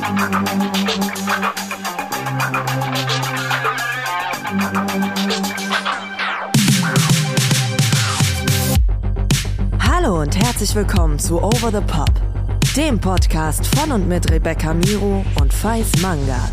Hallo und herzlich willkommen zu Over the Pop, dem Podcast von und mit Rebecca Miro und Faiz Mangard.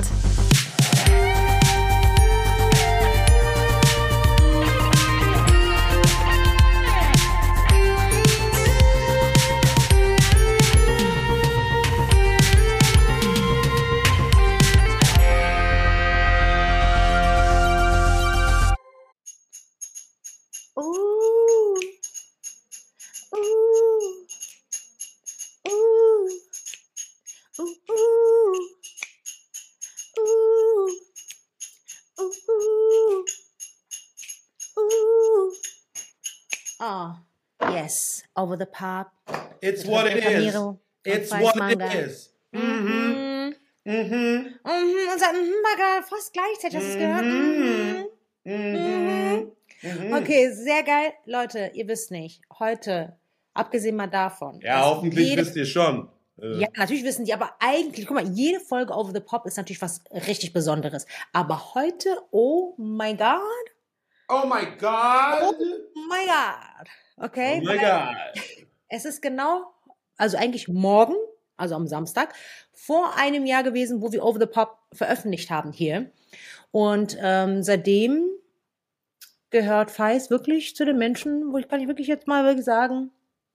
Oh, yes, Over the Pop. It's what it is. It's what it is. Und sagt, war fast gleichzeitig, hast du es gehört? Okay, sehr geil. Leute, ihr wisst nicht, heute, abgesehen mal davon. Ja, hoffentlich wisst ihr schon. Ja, natürlich wissen die, aber eigentlich, guck mal, jede Folge Over the Pop ist natürlich was richtig Besonderes. Aber heute, oh my God. Oh my God. Oh my God. Okay? Oh my God. Es ist genau, also eigentlich morgen, also am Samstag, vor einem Jahr gewesen, wo wir Over the Pop veröffentlicht haben hier. Und seitdem gehört Faiz wirklich zu den Menschen, kann ich wirklich jetzt mal wirklich sagen,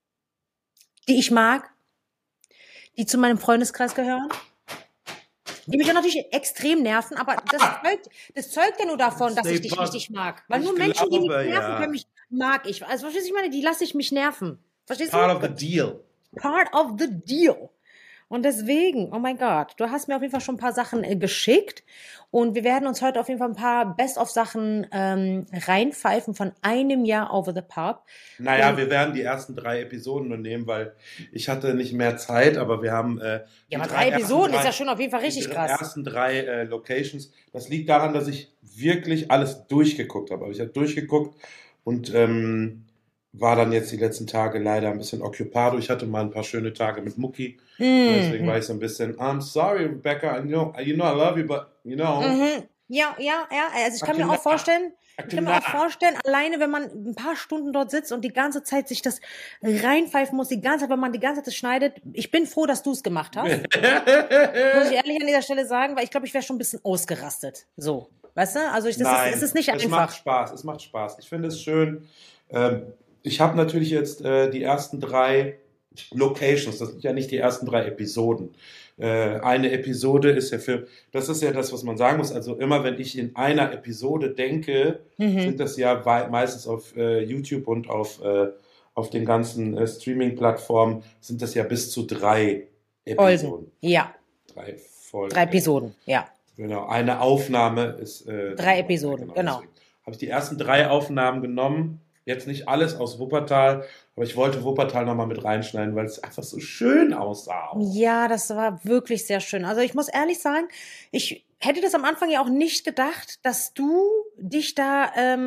die ich mag, die zu meinem Freundeskreis gehören. Die mich ja natürlich extrem nerven, aber das zeugt ja nur davon, dass ich dich richtig mag. Weil nur Menschen, die mich nerven können, mag ich. Also verstehst du, ich meine, die lasse ich mich nerven. Verstehst du? Part of the deal. Part of the deal. Und deswegen, oh mein Gott, du hast mir auf jeden Fall schon ein paar Sachen geschickt und wir werden uns heute auf jeden Fall ein paar Best-of-Sachen reinpfeifen von einem Jahr Over the Pop. Naja, wir werden die ersten 3 Episoden nur nehmen, weil ich hatte nicht mehr Zeit, aber wir haben ja, aber 3 Episoden ist ja schon auf jeden Fall richtig krass. Die ersten 3 Locations, das liegt daran, dass ich wirklich alles durchgeguckt habe. Aber ich habe durchgeguckt und war dann jetzt die letzten Tage leider ein bisschen occupado. Ich hatte mal ein paar schöne Tage mit Mucki. Deswegen war ich so ein bisschen, I'm sorry, Rebecca, you know I love you, but you know. Ja. Also ich kann mir auch vorstellen, alleine wenn man ein paar Stunden dort sitzt und die ganze Zeit sich das reinpfeifen muss, wenn man die ganze Zeit das schneidet. Ich bin froh, dass du es gemacht hast. Muss ich ehrlich an dieser Stelle sagen, weil ich glaube, ich wäre schon ein bisschen ausgerastet. So, weißt du? Also es ist nicht einfach. Es macht Spaß. Ich finde es schön. Ich habe natürlich jetzt die ersten 3 Locations, das sind ja nicht die ersten 3 Episoden. Eine Episode ist ja das ist ja das, was man sagen muss, also immer wenn ich in einer Episode denke, sind das ja meistens auf YouTube und auf den ganzen Streaming-Plattformen sind das ja bis zu 3 Episoden. Ja. 3 Folgen. 3 Episoden, ja. Genau, eine Aufnahme ist 3 Episoden, genau. Habe ich die ersten 3 Aufnahmen genommen. Jetzt nicht alles aus Wuppertal, aber ich wollte Wuppertal nochmal mit reinschneiden, weil es einfach so schön aussah. Ja, das war wirklich sehr schön. Also ich muss ehrlich sagen, ich hätte das am Anfang ja auch nicht gedacht, dass du dich da,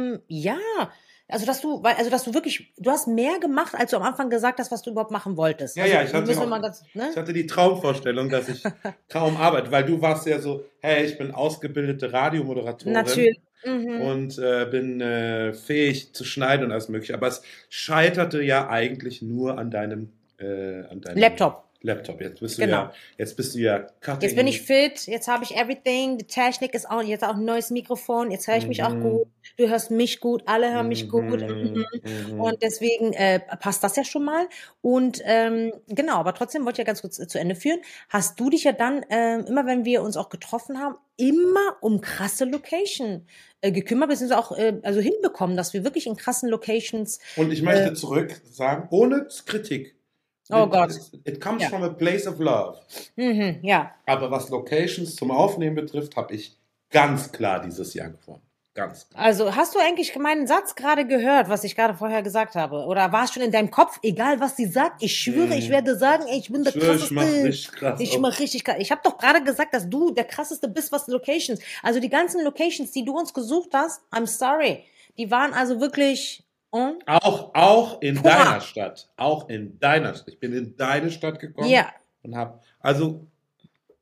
dass du wirklich, du hast mehr gemacht, als du am Anfang gesagt hast, was du überhaupt machen wolltest. Ja, ich hatte die Traumvorstellung, dass ich kaum arbeite, weil du warst ja so, hey, ich bin ausgebildete Radiomoderatorin. Natürlich. Und bin fähig zu schneiden und alles mögliche. Aber es scheiterte ja eigentlich nur an deinem Laptop. Jetzt bist du ja cutting. Jetzt bin ich fit, jetzt habe ich everything, die Technik ist auch, jetzt auch ein neues Mikrofon, jetzt höre ich mich auch gut, du hörst mich gut, alle hören mich gut. Und deswegen passt das ja schon mal. Und genau, aber trotzdem wollte ich ja ganz kurz zu Ende führen. Hast du dich ja dann, immer wenn wir uns auch getroffen haben, immer um krasse Location gekümmert, beziehungsweise auch also hinbekommen, dass wir wirklich in krassen Locations... Und ich möchte zurück sagen, ohne Kritik. Oh Gott. It comes from a place of love. Ja. Aber was Locations zum Aufnehmen betrifft, habe ich ganz klar dieses Jahr gewonnen. Ganz klar. Also hast du eigentlich meinen Satz gerade gehört, was ich gerade vorher gesagt habe? Oder war es schon in deinem Kopf? Egal, was sie sagt, ich schwöre, ich werde sagen, ey, ich bin der krasseste. Ich mach richtig krass. Ich habe doch gerade gesagt, dass du der krasseste bist, was Locations. Also die ganzen Locations, die du uns gesucht hast, I'm sorry. Die waren also wirklich... Auch in deiner Stadt. Auch in deiner Stadt. Ich bin in deine Stadt gekommen und habe, also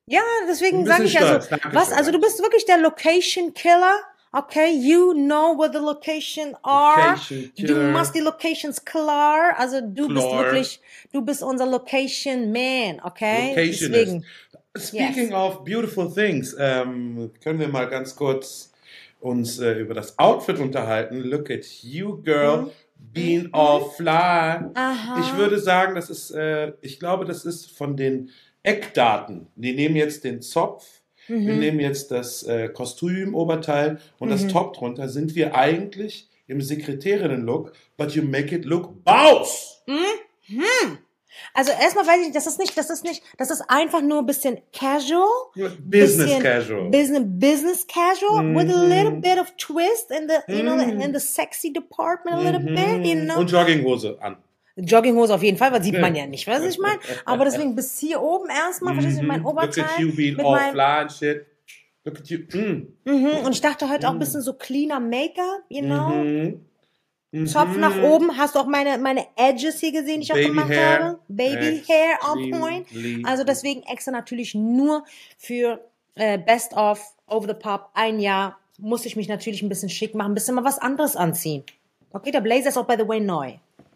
Ja, deswegen Ein sage bisschen ich stolz. also, Dankeschön, also du bist wirklich der Location Killer. Okay, you know where the location are. Location Du Killer. machst die Locations klar. Also du bist Klar. wirklich, du bist unser Location Man, okay? Locationist. Deswegen. Speaking Yes. of beautiful things, können wir mal ganz kurz uns über das Outfit unterhalten. Look at you, girl, being all fly. Aha. Ich würde sagen, das ist, ich glaube, das ist von den Eckdaten. Die nehmen jetzt den Zopf, wir nehmen jetzt das Kostümoberteil und das Top drunter. Sind wir eigentlich im Sekretärinnen-Look, but you make it look boss. Also erstmal weiß ich, das ist einfach nur ein bisschen casual. Business casual. Business casual with a little bit of twist in the, you know, in the sexy department a little bit, you know. Und Jogginghose an. Jogginghose auf jeden Fall, weil sieht man ja nicht, weißt du, ich meine? Aber deswegen bis hier oben erstmal, verstehst du, mein Oberteil. Look at you being mit all meinem- fly and shit. Look at you. Und ich dachte heute auch ein bisschen so cleaner Make-up, you know? Zopf nach oben, hast du auch meine Edges hier gesehen, die ich auch Baby gemacht hair. habe? Baby Hair on point. Extremely. Also deswegen extra natürlich nur für Best of Over the Pop. Ein Jahr muss ich mich natürlich ein bisschen schick machen, ein bisschen mal was anderes anziehen. Okay, der Blazer ist auch by the way neu.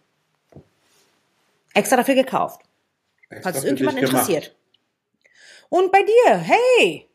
Extra dafür gekauft. Extra Falls es für irgendjemand dich gemacht. interessiert. Und bei dir, hey!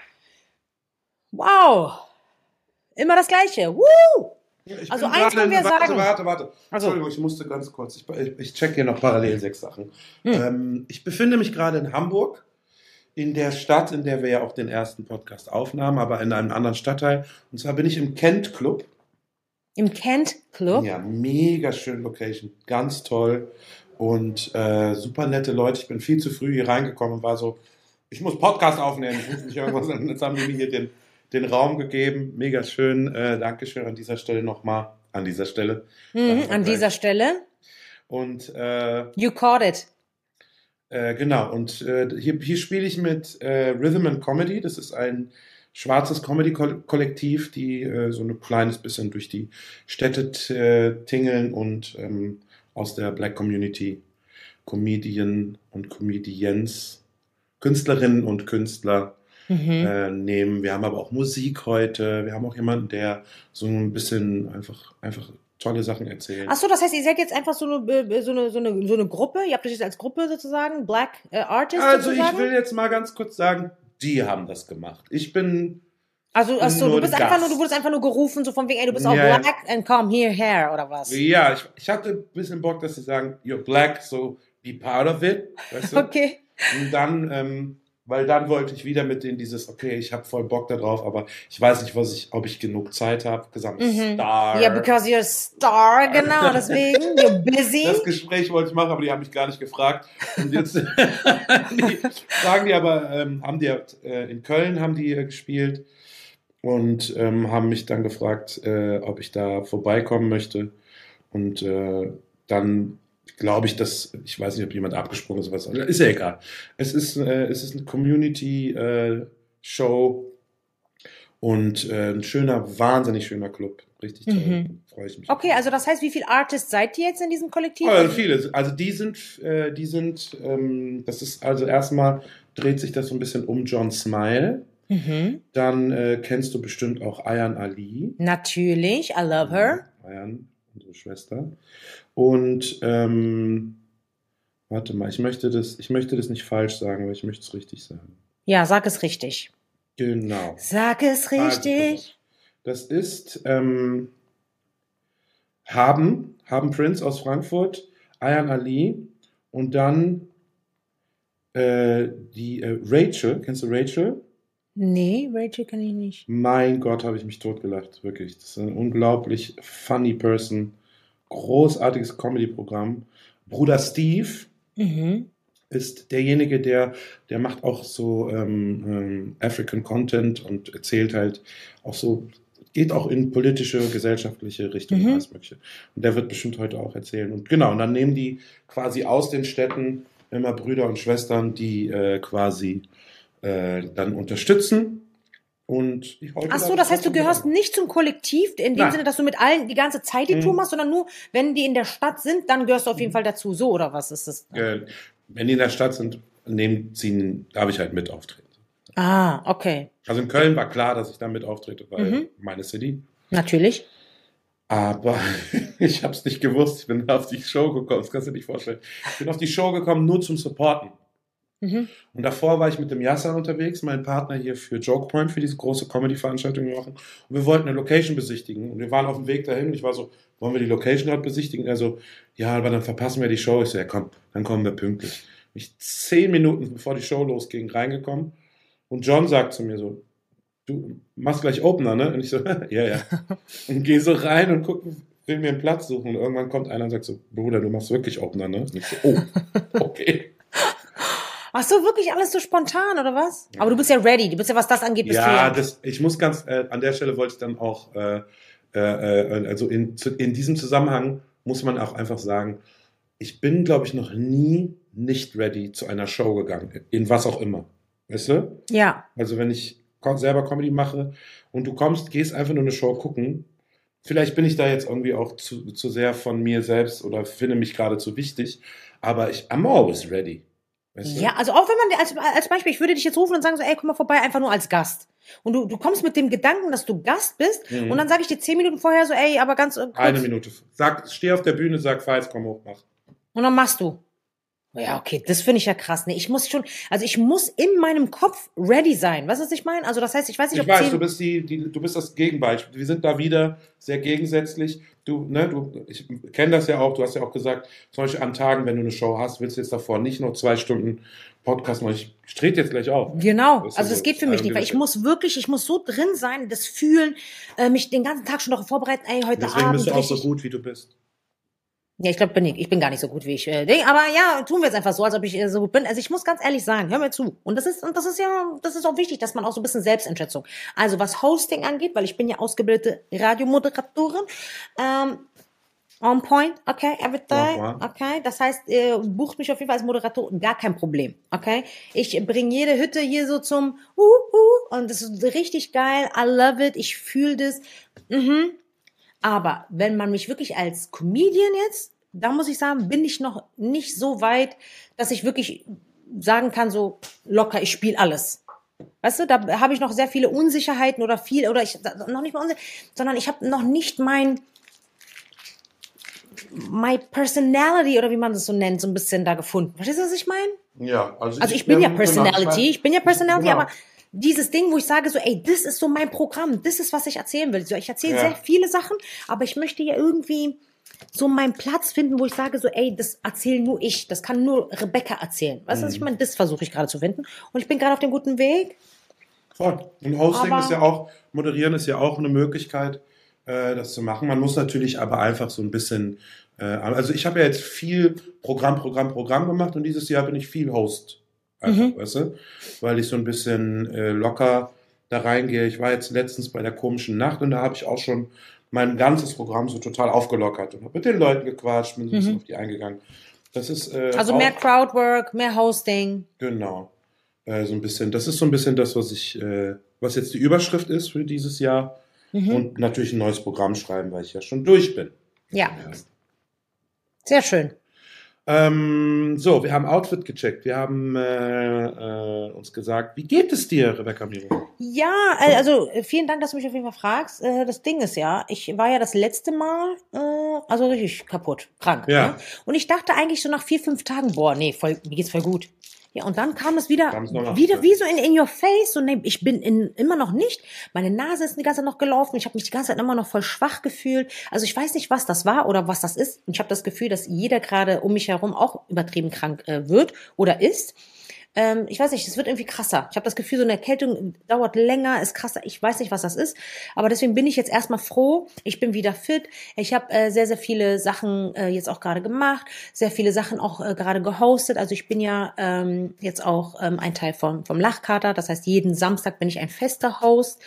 Wow! Immer das Gleiche. Woo! Ich Also bin eins können wir warte, sagen. Warte. Also. Entschuldigung, ich musste ganz kurz. Ich check hier noch parallel 6 Sachen. Ich befinde mich gerade in Hamburg, in der Stadt, in der wir ja auch den ersten Podcast aufnahmen, aber in einem anderen Stadtteil. Und zwar bin ich im Kent Club. Im Kent Club. Ja, mega schön Location, ganz toll und super nette Leute. Ich bin viel zu früh hier reingekommen und war so, ich muss Podcast aufnehmen, ich muss nicht irgendwas. Jetzt haben die mir hier den Raum gegeben, mega schön. Dankeschön an dieser Stelle nochmal. An dieser Stelle. An dieser Stelle. Und You caught it. genau, und hier spiele ich mit Rhythm and Comedy. Das ist ein schwarzes Comedy-Kollektiv, die so ein kleines bisschen durch die Städte tingeln und aus der Black Community Comedian und Comedians, Künstlerinnen und Künstler nehmen. Wir haben aber auch Musik heute. Wir haben auch jemanden, der so ein bisschen einfach tolle Sachen erzählt. Ach so, das heißt, ihr seid jetzt einfach so eine Gruppe? Ihr habt euch jetzt als Gruppe sozusagen, Black Artists Also sozusagen? ich will jetzt mal ganz kurz sagen, die haben das gemacht. Ich bin Also, ach so, nur du wurdest einfach nur gerufen, so von wegen, ey, du bist auch Ja. black and come here, oder was? ja, ich hatte ein bisschen Bock, dass sie sagen, you're black, so be part of it, weißt du? Okay. Und dann, weil dann wollte ich wieder mit denen dieses, okay, ich habe voll Bock da drauf, aber ich weiß nicht, ob ich genug Zeit habe. Gesagt, Star. Ja, because you're a star, genau, deswegen, you're busy. Das Gespräch wollte ich machen, aber die haben mich gar nicht gefragt. Und jetzt fragen die aber, in Köln haben die gespielt und haben mich dann gefragt, ob ich da vorbeikommen möchte. Und dann glaube ich, ich weiß nicht, ob jemand abgesprungen ist, was ist ja egal. Es ist eine Community-Show und ein wahnsinnig schöner Club. Richtig toll. Freue ich mich. Okay, also das heißt, wie viele Artists seid ihr jetzt in diesem Kollektiv? Viele. Also die sind, das ist also erstmal dreht sich das so ein bisschen um John Smile. Dann kennst du bestimmt auch Ayan Ali. Natürlich, I love her. Ayan, unsere Schwester. Und warte mal, ich möchte das nicht falsch sagen, aber ich möchte es richtig sagen. Ja, sag es richtig. Genau. Sag es richtig. Das ist haben Prince aus Frankfurt, Ayan Ali und dann die Rachel. Kennst du Rachel? Nee, Rachel kann ich nicht. Mein Gott, habe ich mich totgelacht, wirklich. Das ist eine unglaublich funny Person. Großartiges Comedy-Programm. Bruder Steve ist derjenige, der macht auch so African Content und erzählt halt auch so, geht auch in politische, gesellschaftliche Richtungen, alles Mögliche. Und der wird bestimmt heute auch erzählen. Und genau, und dann nehmen die quasi aus den Städten immer Brüder und Schwestern, die quasi dann unterstützen. Und Ach so, das heißt, du gehörst nicht zum Kollektiv, in dem Nein. Sinne, dass du mit allen die ganze Zeit die Tour machst, sondern nur, wenn die in der Stadt sind, dann gehörst du auf jeden Fall dazu. So, oder was ist das? Wenn die in der Stadt sind, neben Ziehen darf ich halt mit auftreten. Ah, okay. Also in Köln war klar, dass ich da mit auftrete, weil meine City. Natürlich. Aber ich habe es nicht gewusst. Ich bin auf die Show gekommen, das kannst du dir nicht vorstellen. Ich bin auf die Show gekommen, nur zum Supporten. Und davor war ich mit dem Yasser unterwegs, mein Partner hier für Joke Point, für diese große Comedy-Veranstaltung, die wir machen. Und wir wollten eine Location besichtigen. Und wir waren auf dem Weg dahin. Und ich war so, wollen wir die Location dort besichtigen? Er so, ja, aber dann verpassen wir die Show. Ich so, ja komm, dann kommen wir pünktlich. Ich 10 Minuten, bevor die Show losging, reingekommen. Und John sagt zu mir so, du machst gleich Opener, ne? Und ich so, ja. Und gehe so rein und gucke, will mir einen Platz suchen. Und irgendwann kommt einer und sagt so, Bruder, du machst wirklich Opener, ne? Und ich so, oh, okay. Ach so, wirklich alles so spontan, oder was? Ja. Aber du bist ja ready. Du bist ja, was das angeht, bist du ja. Ich muss ganz, an der Stelle wollte ich dann auch, also in diesem Zusammenhang muss man auch einfach sagen, ich bin, glaube ich, noch nie nicht ready zu einer Show gegangen. In was auch immer. Weißt du? Ja. Also wenn ich selber Comedy mache und du gehst einfach nur eine Show gucken, vielleicht bin ich da jetzt irgendwie auch zu sehr von mir selbst oder finde mich gerade zu wichtig, aber I'm always ready. Weißt du? Ja, also auch wenn man, als Beispiel, ich würde dich jetzt rufen und sagen so, ey, komm mal vorbei, einfach nur als Gast. Und du kommst mit dem Gedanken, dass du Gast bist und dann sage ich dir 10 Minuten vorher so, ey, aber ganz kurz. 1 Minute. Steh auf der Bühne, sag, Faiz, komm hoch, mach. Und dann machst du. Ja, okay, das finde ich ja krass. Ne, ich muss in meinem Kopf ready sein. Weißt du, was ich meine? Also das heißt, ich weiß nicht, ob du bist das Gegenbeispiel. Wir sind da wieder sehr gegensätzlich. Ich kenne das ja auch. Du hast ja auch gesagt, zum Beispiel an Tagen, wenn du eine Show hast, willst du jetzt davor nicht noch 2 Stunden Podcast machen. Ich trete jetzt gleich auf. Genau. Also das geht für mich nicht, weil ich muss so drin sein, das fühlen, mich den ganzen Tag schon noch vorbereiten. Ey, heute Deswegen Abend. Deswegen bist du auch so gut, wie du bist. Ja, ich glaube, ich bin gar nicht so gut, wie ich denke. Aber ja, tun wir jetzt einfach so, als ob ich so gut bin. Also ich muss ganz ehrlich sagen, hör mir zu. Und das ist auch wichtig, dass man auch so ein bisschen Selbsteinschätzung. Also was Hosting angeht, weil ich bin ja ausgebildete Radiomoderatorin. On point, okay, everything, okay. Das heißt, bucht mich auf jeden Fall als Moderatorin, gar kein Problem, okay. Ich bringe jede Hütte hier so zum und das ist richtig geil. I love it, ich fühle das. Aber wenn man mich wirklich als Comedian jetzt, da muss ich sagen, bin ich noch nicht so weit, dass ich wirklich sagen kann, so locker, ich spiele alles. Weißt du, da habe ich noch sehr viele Unsicherheiten noch nicht mal unsicher, sondern ich habe noch nicht my personality oder wie man das so nennt, so ein bisschen da gefunden. Verstehst du, was ich meine? Ja, also ich bin ja Personality, genau. Aber dieses Ding, wo ich sage so, ey, das ist so mein Programm, das ist, was ich erzählen will. So, ich erzähle sehr viele Sachen, aber ich möchte ja irgendwie so meinen Platz finden, wo ich sage so, ey, das erzähle nur ich, das kann nur Rebecca erzählen. Weißt du, was ich meine? Das versuche ich gerade zu finden. Und ich bin gerade auf dem guten Weg. Voll. Und Hosting Moderieren ist ja auch eine Möglichkeit, das zu machen. Man muss natürlich aber einfach so ein bisschen, also ich habe ja jetzt viel Programm gemacht und dieses Jahr bin ich viel Host. Einfach, weißt du? Weil ich so ein bisschen locker da reingehe. Ich war jetzt letztens bei der komischen Nacht und da habe ich auch schon mein ganzes Programm so total aufgelockert und habe mit den Leuten gequatscht, bin so ein bisschen auf die eingegangen. Das ist also mehr Crowdwork, mehr Hosting. Genau. So ein bisschen, das ist so ein bisschen das, was jetzt die Überschrift ist für dieses Jahr. Und natürlich ein neues Programm schreiben, weil ich ja schon durch bin. Ja. Sehr schön. So, wir haben Outfit gecheckt. Wir haben uns gesagt, wie geht es dir, Rebecca Miro? Ja, also vielen Dank, dass du mich auf jeden Fall fragst. Das Ding ist ja, ich war ja das letzte Mal also richtig kaputt, krank. Ja. Ne? Und ich dachte eigentlich so nach 4-5 Tagen, boah, nee, mir geht's voll gut. Ja, und dann kam es wieder wie so in your face. So, nee, ich bin immer noch nicht. Meine Nase ist die ganze Zeit noch gelaufen. Ich habe mich die ganze Zeit immer noch voll schwach gefühlt. Also ich weiß nicht, was das war oder was das ist. Und ich habe das Gefühl, dass jeder gerade um mich herum auch übertrieben krank wird oder ist. Ich weiß nicht, es wird irgendwie krasser. Ich habe das Gefühl, so eine Erkältung dauert länger, ist krasser. Ich weiß nicht, was das ist. Aber deswegen bin ich jetzt erstmal froh. Ich bin wieder fit. Ich habe sehr, sehr viele Sachen jetzt auch gerade gemacht. Sehr viele Sachen auch gerade gehostet. Also ich bin ja jetzt auch ein Teil vom Lachkater. Das heißt, jeden Samstag bin ich ein fester Host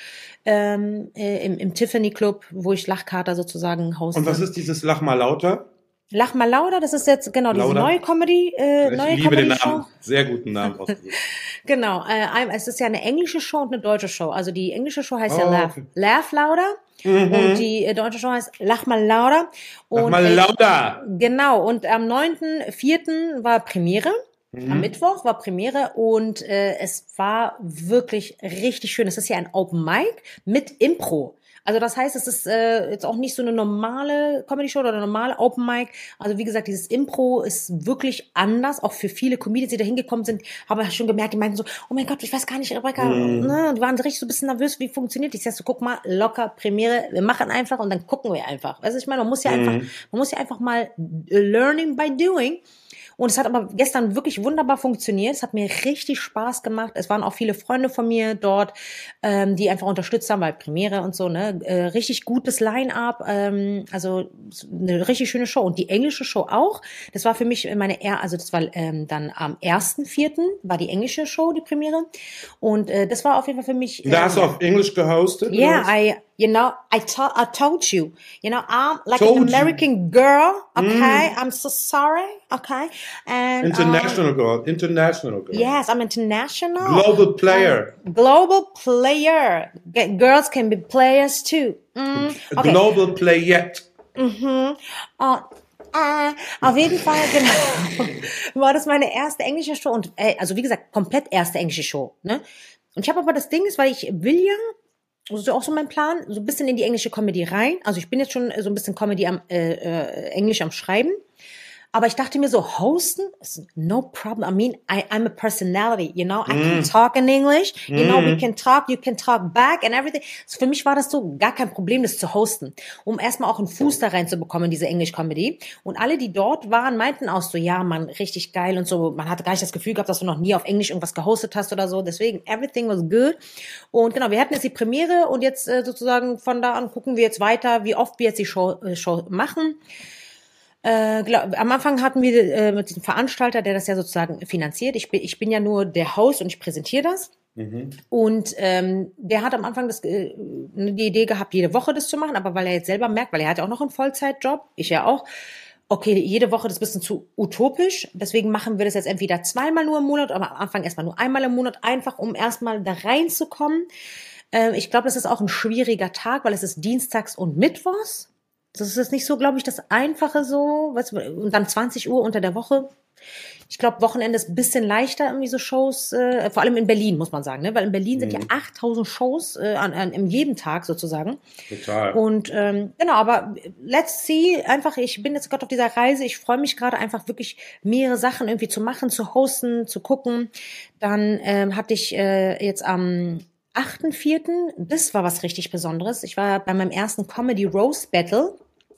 im Tiffany Club, wo ich Lachkater sozusagen hoste. Und was ist dieses Lach mal lauter? Lach mal lauter, das ist jetzt genau diese neue Comedy. Ich liebe den Namen, sehr guten Namen ausgesucht. Genau, es ist ja eine englische Show und eine deutsche Show. Also die englische Show heißt Laugh Louder und die deutsche Show heißt Lach mal lauter. Lach mal lauter! Genau, und am 9.4. war Premiere. Am Mittwoch war Premiere und es war wirklich richtig schön. Es ist ja ein Open Mic mit Impro. Also das heißt, es ist jetzt auch nicht so eine normale Comedy-Show oder eine normale Open Mic. Also wie gesagt, dieses Impro ist wirklich anders. Auch für viele Comedians, die da hingekommen sind, haben schon gemerkt, die meinten so, oh mein Gott, ich weiß gar nicht, Rebecca, ne? Die waren richtig so ein bisschen nervös, wie funktioniert das? Ich sag so, guck mal, locker, Premiere, wir machen einfach und dann gucken wir einfach. Weißt du, ich meine, man muss ja einfach mal learning by doing. Und es hat aber gestern wirklich wunderbar funktioniert. Es hat mir richtig Spaß gemacht. Es waren auch viele Freunde von mir dort, die einfach unterstützt haben, weil Premiere und so, ne? Richtig gutes Line-up, also eine richtig schöne Show. Und die englische Show auch. Das war für mich also das war dann am 1.4. war die englische Show, die Premiere. Und das war auf jeden Fall für mich... Da hast du auf Englisch gehostet? Yeah, I told you. I'm like an American girl, okay? I'm so sorry, okay? And International girl. Yes, I'm international. Global player. Global player. Girls can be players too. Okay. Global playette. Auf jeden Fall, genau, war das meine erste englische Show und also wie gesagt, komplett erste englische Show, ne? Und ich habe aber das Ding ist, weil ich will ja, das ist auch so mein Plan, so ein bisschen in die englische Comedy rein. Also ich bin jetzt schon so ein bisschen Comedy Englisch am Schreiben. Aber ich dachte mir so, hosten is no problem. I mean, I'm a personality, I can talk in English. We can talk, you can talk back and everything. So für mich war das so gar kein Problem, das zu hosten. Um erstmal auch einen Fuß da reinzubekommen in diese Englisch-Comedy. Und alle, die dort waren, meinten auch so, ja, Mann, richtig geil und so. Man hatte gar nicht das Gefühl gehabt, dass du noch nie auf Englisch irgendwas gehostet hast oder so. Deswegen, everything was good. Und genau, wir hatten jetzt die Premiere und jetzt sozusagen von da an gucken wir jetzt weiter, wie oft wir jetzt die Show machen. Am Anfang hatten wir mit dem Veranstalter, der das ja sozusagen finanziert. Ich bin ja nur der Host und ich präsentiere das. Und der hat am Anfang die Idee gehabt, jede Woche das zu machen, aber weil er jetzt selber merkt, weil er hat ja auch noch einen Vollzeitjob, ich ja auch, okay, jede Woche das ist ein bisschen zu utopisch, deswegen machen wir das jetzt entweder zweimal nur im Monat, aber am Anfang erstmal nur einmal im Monat, einfach um erstmal da reinzukommen. Ich glaube, das ist auch ein schwieriger Tag, weil es ist dienstags und mittwochs. Das ist jetzt nicht so, glaube ich, das Einfache so. Und dann 20 Uhr unter der Woche. Ich glaube, Wochenende ist ein bisschen leichter, irgendwie so Shows, vor allem in Berlin, muss man sagen, ne? Weil in Berlin sind ja 8000 Shows an jedem Tag sozusagen. Total. Und genau, aber let's see, einfach, ich bin jetzt gerade auf dieser Reise, ich freue mich gerade einfach wirklich mehrere Sachen irgendwie zu machen, zu hosten, zu gucken. Dann hatte ich jetzt am 8.4., das war was richtig Besonderes. Ich war bei meinem ersten Comedy Roast Battle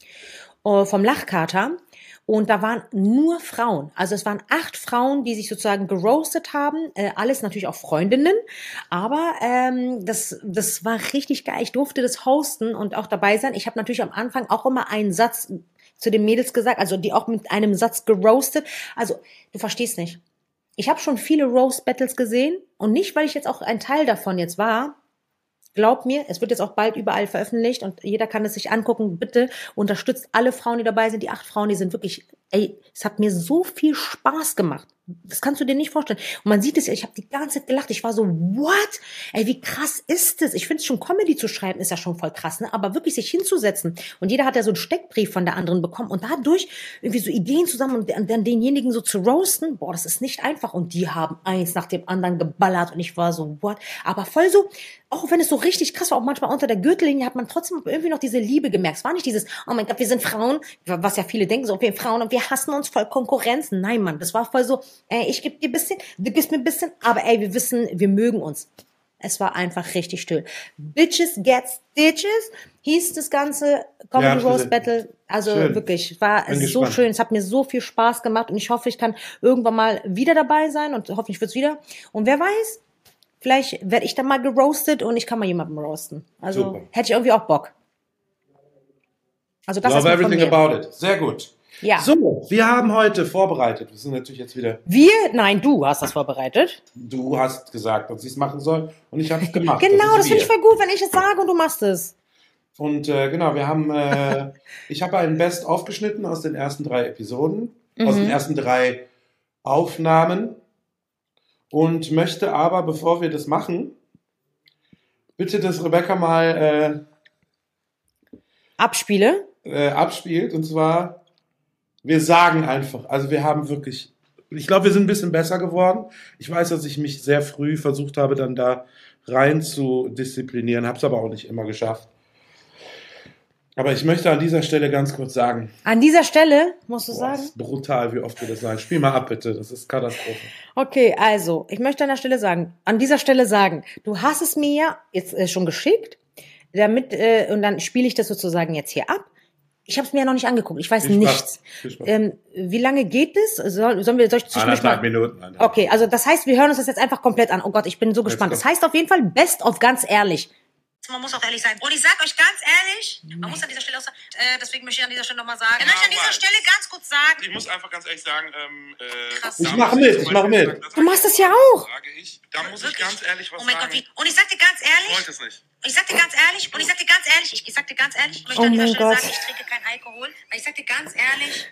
vom Lachkater und da waren nur Frauen. Also es waren 8 Frauen, die sich sozusagen geroastet haben. Alles natürlich auch Freundinnen, aber das war richtig geil. Ich durfte das hosten und auch dabei sein. Ich habe natürlich am Anfang auch immer einen Satz zu den Mädels gesagt, also die auch mit einem Satz geroastet. Also du verstehst nicht. Ich habe schon viele Roast-Battles gesehen und nicht, weil ich jetzt auch ein Teil davon jetzt war. Glaub mir, es wird jetzt auch bald überall veröffentlicht und jeder kann es sich angucken. Bitte unterstützt alle Frauen, die dabei sind. Die 8 Frauen, die sind wirklich, es hat mir so viel Spaß gemacht. Das kannst du dir nicht vorstellen. Und man sieht es ja, ich habe die ganze Zeit gelacht. Ich war so, what? Wie krass ist das? Ich finde es schon, Comedy zu schreiben ist ja schon voll krass, ne? Aber wirklich sich hinzusetzen. Und jeder hat ja so einen Steckbrief von der anderen bekommen und dadurch irgendwie so Ideen zusammen und dann denjenigen so zu roasten, boah, das ist nicht einfach. Und die haben eins nach dem anderen geballert und ich war so, what? Aber voll so, auch wenn es so richtig krass war, auch manchmal unter der Gürtellinie hat man trotzdem irgendwie noch diese Liebe gemerkt. Es war nicht dieses, oh mein Gott, wir sind Frauen, was ja viele denken, so, wir sind Frauen und wir hassen uns voll Konkurrenz. Nein, Mann, das war voll so, ich gebe dir ein bisschen, du gibst mir ein bisschen, aber wir wissen, wir mögen uns. Es war einfach richtig still. Bitches get stitches hieß das ganze Comedy Roast Battle. Also schön. Wirklich, war so schön. Es hat mir so viel Spaß gemacht und ich hoffe, ich kann irgendwann mal wieder dabei sein und hoffentlich wird's wieder. Und wer weiß, vielleicht werde ich dann mal geroastet und ich kann mal jemanden roasten. Also super. Hätte ich irgendwie auch Bock. Also das Love ist everything about it. Sehr gut. Ja. So, wir haben heute vorbereitet. Wir sind natürlich jetzt wieder. Nein, du hast das vorbereitet. Du hast gesagt, dass ich es machen soll und ich habe es gemacht. Genau, das finde ich voll gut, wenn ich es sage und du machst es. Und genau, wir haben, ich habe einen Best aufgeschnitten aus den ersten 3 Episoden, aus den ersten 3 Aufnahmen und möchte aber, bevor wir das machen, bitte, dass Rebecca mal abspielt. Und zwar, wir sagen einfach, also wir haben wirklich Ich glaube, wir sind ein bisschen besser geworden. Ich weiß, dass ich mich sehr früh versucht habe, dann da rein zu disziplinieren, habe es aber auch nicht immer geschafft. Aber ich möchte an dieser Stelle ganz kurz sagen. An dieser Stelle, musst du sagen? Das ist brutal, wie oft wir das sagen. Spiel mal ab, bitte. Das ist Katastrophe. Okay, also, ich möchte an dieser Stelle sagen, du hast es mir ja jetzt schon geschickt, damit, und dann spiele ich das sozusagen jetzt hier ab. Ich habe es mir ja noch nicht angeguckt. Ich weiß nichts. Wie lange geht es? Soll ich zwischendurch mal? 1,5 Minuten. Okay, also das heißt, wir hören uns das jetzt einfach komplett an. Oh Gott, ich bin so gespannt. Das heißt auf jeden Fall Best of ganz ehrlich. Man muss auch ehrlich sein. Und ich sag euch ganz ehrlich, man muss an dieser Stelle auch sagen, deswegen möchte ich an dieser Stelle nochmal sagen. Ich möchte an dieser Stelle ganz kurz sagen. Ich muss einfach ganz ehrlich sagen, krass. Ich mache mit. Du machst das ja auch. Da muss ich ganz ehrlich was sagen. Oh mein Gott, wie? Und ich sag dir ganz ehrlich. Ich wollte es nicht. Ich sag dir ganz ehrlich, ich möchte an dieser Stelle sagen, ich trinke keinen Alkohol. Ich sag dir ganz ehrlich,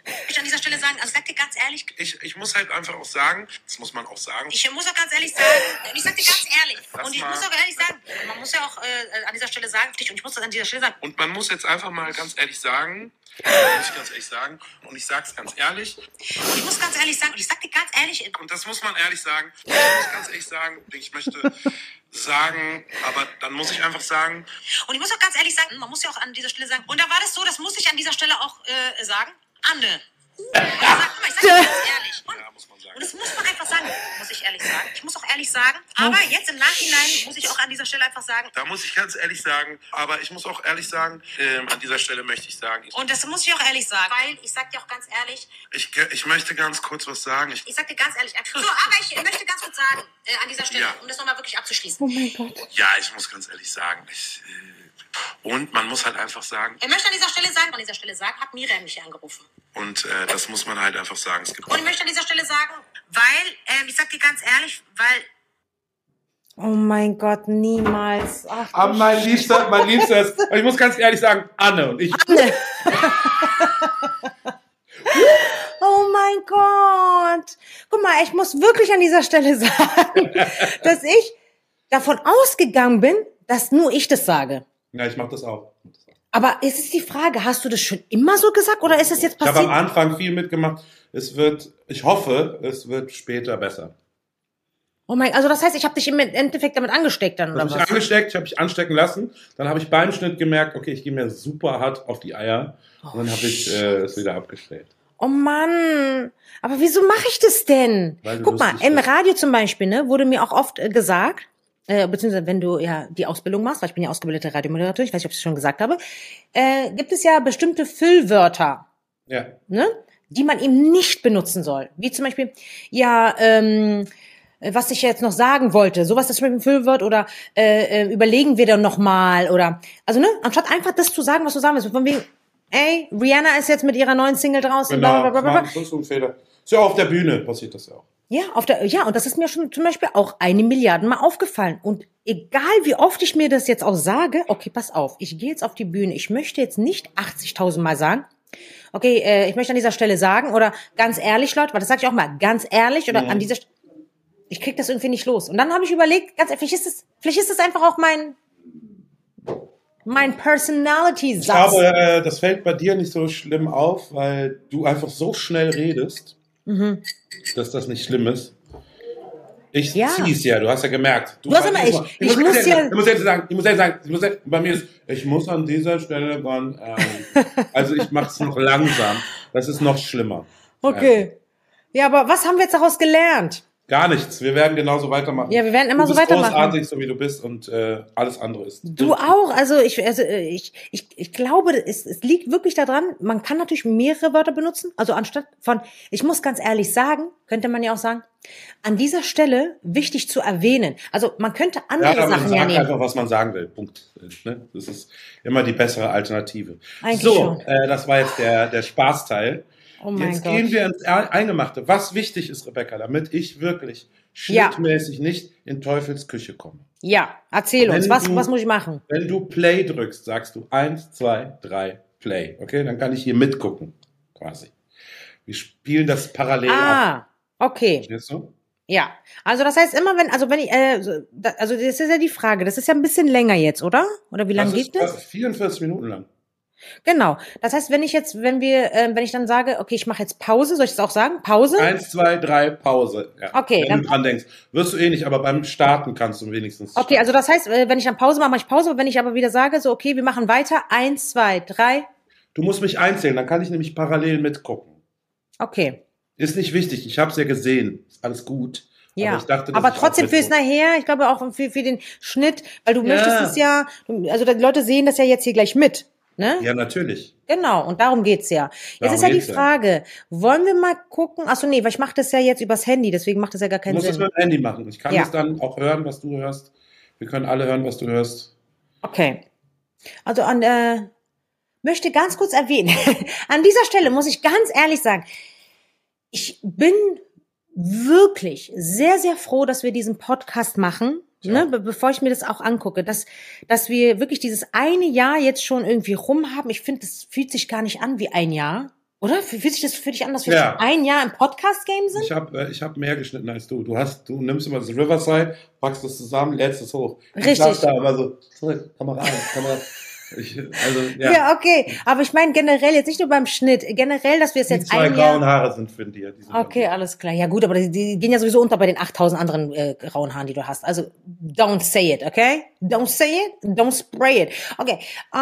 Ich muss halt einfach auch sagen, das muss man auch sagen. Ich muss auch ganz ehrlich sagen, ich sag dir ganz ehrlich. Und ich muss auch ehrlich sagen, man muss ja auch an dieser Stelle sagen, und ich muss das an dieser Stelle sagen. Und man muss jetzt einfach mal ganz ehrlich sagen, und ich sag's ganz ehrlich. Ich muss ganz ehrlich sagen, und ich sag dir ganz ehrlich. Und das muss man ehrlich sagen. Ich muss ganz ehrlich sagen, ich möchte sagen, aber dann muss ich einfach sagen. Und ich muss auch ganz ehrlich sagen, man muss ja auch an dieser Stelle sagen, und da war das so, das muss ich an dieser Stelle auch sagen, Anne. Ich sag dir ganz ehrlich. Ja, muss man sagen. Und das muss man einfach sagen, muss ich ehrlich sagen. Ich muss auch ehrlich sagen, aber jetzt im Nachhinein muss ich auch an dieser Stelle einfach sagen. Da muss ich ganz ehrlich sagen, aber ich muss auch ehrlich sagen, an dieser Stelle möchte ich sagen. Und das muss ich auch ehrlich sagen, weil ich sag dir auch ganz ehrlich. Ich möchte ganz kurz was sagen. Ich sag dir ganz ehrlich. So, aber ich möchte ganz kurz sagen, an dieser Stelle, um das nochmal wirklich abzuschließen. Oh mein Gott. Ja, ich muss ganz ehrlich sagen, und man muss halt einfach sagen. Ich möchte an dieser Stelle sagen, hat Miriam mich angerufen. Und das muss man halt einfach sagen. Und ich möchte an dieser Stelle sagen, weil, ich sag dir ganz ehrlich, weil... Oh mein Gott, niemals. Ach, aber mein Liebster ist, ich muss ganz ehrlich sagen, Anne und ich. Anne. Oh mein Gott. Guck mal, ich muss wirklich an dieser Stelle sagen, dass ich davon ausgegangen bin, dass nur ich das sage. Ja, ich mach das auch. Aber es ist die Frage, hast du das schon immer so gesagt oder ist es jetzt passiert? Ich habe am Anfang viel mitgemacht. Ich hoffe, es wird später besser. Oh mein, also das heißt, ich habe dich im Endeffekt damit angesteckt dann, oder was? Ich habe mich anstecken lassen. Dann habe ich beim Schnitt gemerkt, okay, ich gehe mir super hart auf die Eier. Und dann habe ich es wieder abgestellt. Oh Mann, aber wieso mache ich das denn? Guck mal, im Radio zum Beispiel, ne, wurde mir auch oft gesagt, beziehungsweise wenn du ja die Ausbildung machst, weil ich bin ja ausgebildete Radiomoderatorin, ich weiß nicht, ob ich es schon gesagt habe, gibt es ja bestimmte Füllwörter, ne, die man eben nicht benutzen soll. Wie zum Beispiel, was ich jetzt noch sagen wollte, sowas ist zum Beispiel ein Füllwort oder überlegen wir dann nochmal oder, also ne, anstatt einfach das zu sagen, was du sagen willst, von wegen, ey, Rihanna ist jetzt mit ihrer neuen Single draußen, genau, blablabla. Das ist ein Fehler. Ist ja auch auf der Bühne passiert das ja auch. Ja, und das ist mir schon zum Beispiel auch 1 Milliarde Mal aufgefallen. Und egal wie oft ich mir das jetzt auch sage, okay, pass auf, ich gehe jetzt auf die Bühne, ich möchte jetzt nicht 80.000 Mal sagen, okay, ich möchte an dieser Stelle sagen, oder ganz ehrlich, Leute, weil das sage ich auch mal, ganz ehrlich, oder an dieser Stelle, ich krieg das irgendwie nicht los. Und dann habe ich überlegt, ganz ehrlich, vielleicht ist das einfach auch mein Personality-Satz. Ich glaube, das fällt bei dir nicht so schlimm auf, weil du einfach so schnell redest, dass das nicht schlimm ist. Ich zieh's ja, du hast ja gemerkt. Ich muss jetzt sagen, bei mir ist, ich muss an dieser Stelle also ich mach's noch langsam. Das ist noch schlimmer. Okay. Ja, aber was haben wir jetzt daraus gelernt? Gar nichts. Wir werden genauso weitermachen. Ja, wir werden immer so weitermachen. Du bist großartig, so wie du bist, und alles andere ist. Du auch. Also ich glaube, es liegt wirklich daran, man kann natürlich mehrere Wörter benutzen. Also anstatt von, ich muss ganz ehrlich sagen, könnte man ja auch sagen, an dieser Stelle wichtig zu erwähnen. Also man könnte andere Sachen ja nehmen. Einfach, was man sagen will. Punkt. Das ist immer die bessere Alternative. Eigentlich so, schon. Das war jetzt der Spaßteil. Oh mein Jetzt Gott. gehen wir ins Eingemachte. Was wichtig ist, Rebecca, damit ich wirklich schnittmäßig nicht in Teufels Küche komme. Ja, erzähl uns, was muss ich machen? Wenn du Play drückst, sagst du 1, 2, 3, Play. Okay, dann kann ich hier mitgucken, quasi. Wir spielen das parallel ab. Okay. Verstehst du? Ja, also das heißt immer, also das ist ja die Frage, das ist ja ein bisschen länger jetzt, oder? Oder wie lange geht das? 44 Minuten lang. Genau. Das heißt, wenn ich dann sage, okay, ich mache jetzt Pause, soll ich das auch sagen? Pause? 1, 2, 3, Pause. Ja. Okay, Wenn dann du dran denkst. Wirst du eh nicht, aber beim Starten kannst du wenigstens. okay, also das heißt, wenn ich dann Pause mache, mache ich Pause. Wenn ich aber wieder sage, so, okay, wir machen weiter. 1, 2, 3. Du musst mich einzählen, dann kann ich nämlich parallel mitgucken. Okay. Ist nicht wichtig, ich habe es ja gesehen. Ist alles gut. Ja, Aber ich dachte, dass aber ich trotzdem auch fürs mitgucke. Nachher, ich glaube auch für den Schnitt, weil du Ja. möchtest es ja, also die Leute sehen das ja jetzt hier gleich mit, ne? Ja, natürlich. Genau, und darum geht's ja. Jetzt Darum ist ja die geht's ja. Frage, wollen wir mal gucken, ach so, nee, weil ich mache das ja jetzt übers Handy, deswegen macht das ja gar Du keinen musst es Sinn. mit dem Handy machen. Ich kann Ja. es dann auch hören, was du hörst. Wir können alle hören, was du hörst. Okay. Also möchte ganz kurz erwähnen, an dieser Stelle muss ich ganz ehrlich sagen, ich bin wirklich sehr, sehr froh, dass wir diesen Podcast machen, Ja. ne, bevor ich mir das auch angucke, dass wir wirklich dieses eine Jahr jetzt schon irgendwie rum haben. Ich finde, das fühlt sich gar nicht an wie ein Jahr, oder? Fühlt sich das für dich an, dass wir Ja. schon ein Jahr im Podcast-Game sind? Ich hab mehr geschnitten als du. Du nimmst immer das Riverside, packst es zusammen, lädst es hoch. Richtig. Ich saß da immer so, zurück, Kamera an, Kamera. Ja. Ja, okay. Aber ich meine generell, jetzt nicht nur beim Schnitt, generell, dass wir es Die jetzt 2 ein Jahr... grauen Haare sind für dir. Die sind Okay, alles klar. Ja gut, aber die gehen ja sowieso unter bei den 8000 anderen grauen Haaren, die du hast. Also, don't say it, okay? Don't say it, don't spray it. Okay,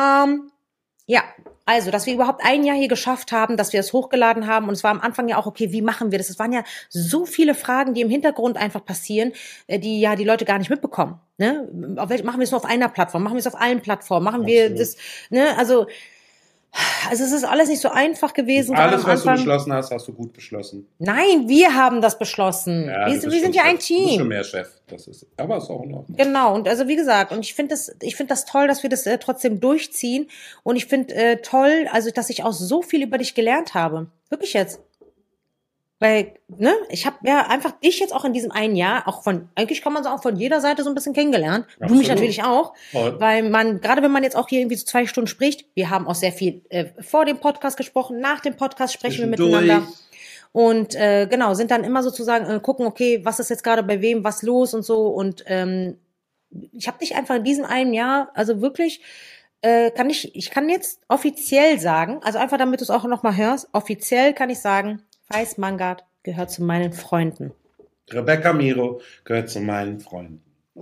ja, also, dass wir überhaupt ein Jahr hier geschafft haben, dass wir es hochgeladen haben und es war am Anfang ja auch, okay, wie machen wir das? Es waren ja so viele Fragen, die im Hintergrund einfach passieren, die ja die Leute gar nicht mitbekommen. Ne? Machen wir es nur auf einer Plattform? Machen wir es auf allen Plattformen? Machen wir Absolut. das, ne? Also es ist alles nicht so einfach gewesen. gerade Alles, am was du Anfang. beschlossen hast, hast du gut beschlossen. Nein, wir haben das beschlossen. Ja, wir du bist sind schon ja ein Chef. Du bist schon Team. mehr Chef. Das ist, aber ist auch in Ordnung. Genau, und also wie gesagt, und ich finde das toll, dass wir das trotzdem durchziehen. Und ich finde toll, also dass ich auch so viel über dich gelernt habe. Wirklich jetzt. Weil, ne, ich habe ja einfach dich jetzt auch in diesem einen Jahr, eigentlich kann man sagen, auch von jeder Seite so ein bisschen kennengelernt. Du Absolut. mich natürlich auch. Voll. Weil gerade wenn man jetzt auch hier irgendwie so 2 Stunden spricht, wir haben auch sehr viel vor dem Podcast gesprochen, nach dem Podcast sprechen wir Zwischendurch. miteinander. Und genau, sind dann immer sozusagen gucken, okay, was ist jetzt gerade bei wem, was los und so. Und ich habe dich einfach in diesem einen Jahr, also wirklich, ich kann jetzt offiziell sagen, also einfach damit du es auch noch mal hörst, offiziell kann ich sagen, Faiz Mangard gehört zu meinen Freunden. Rebecca Miro gehört zu meinen Freunden. Oh!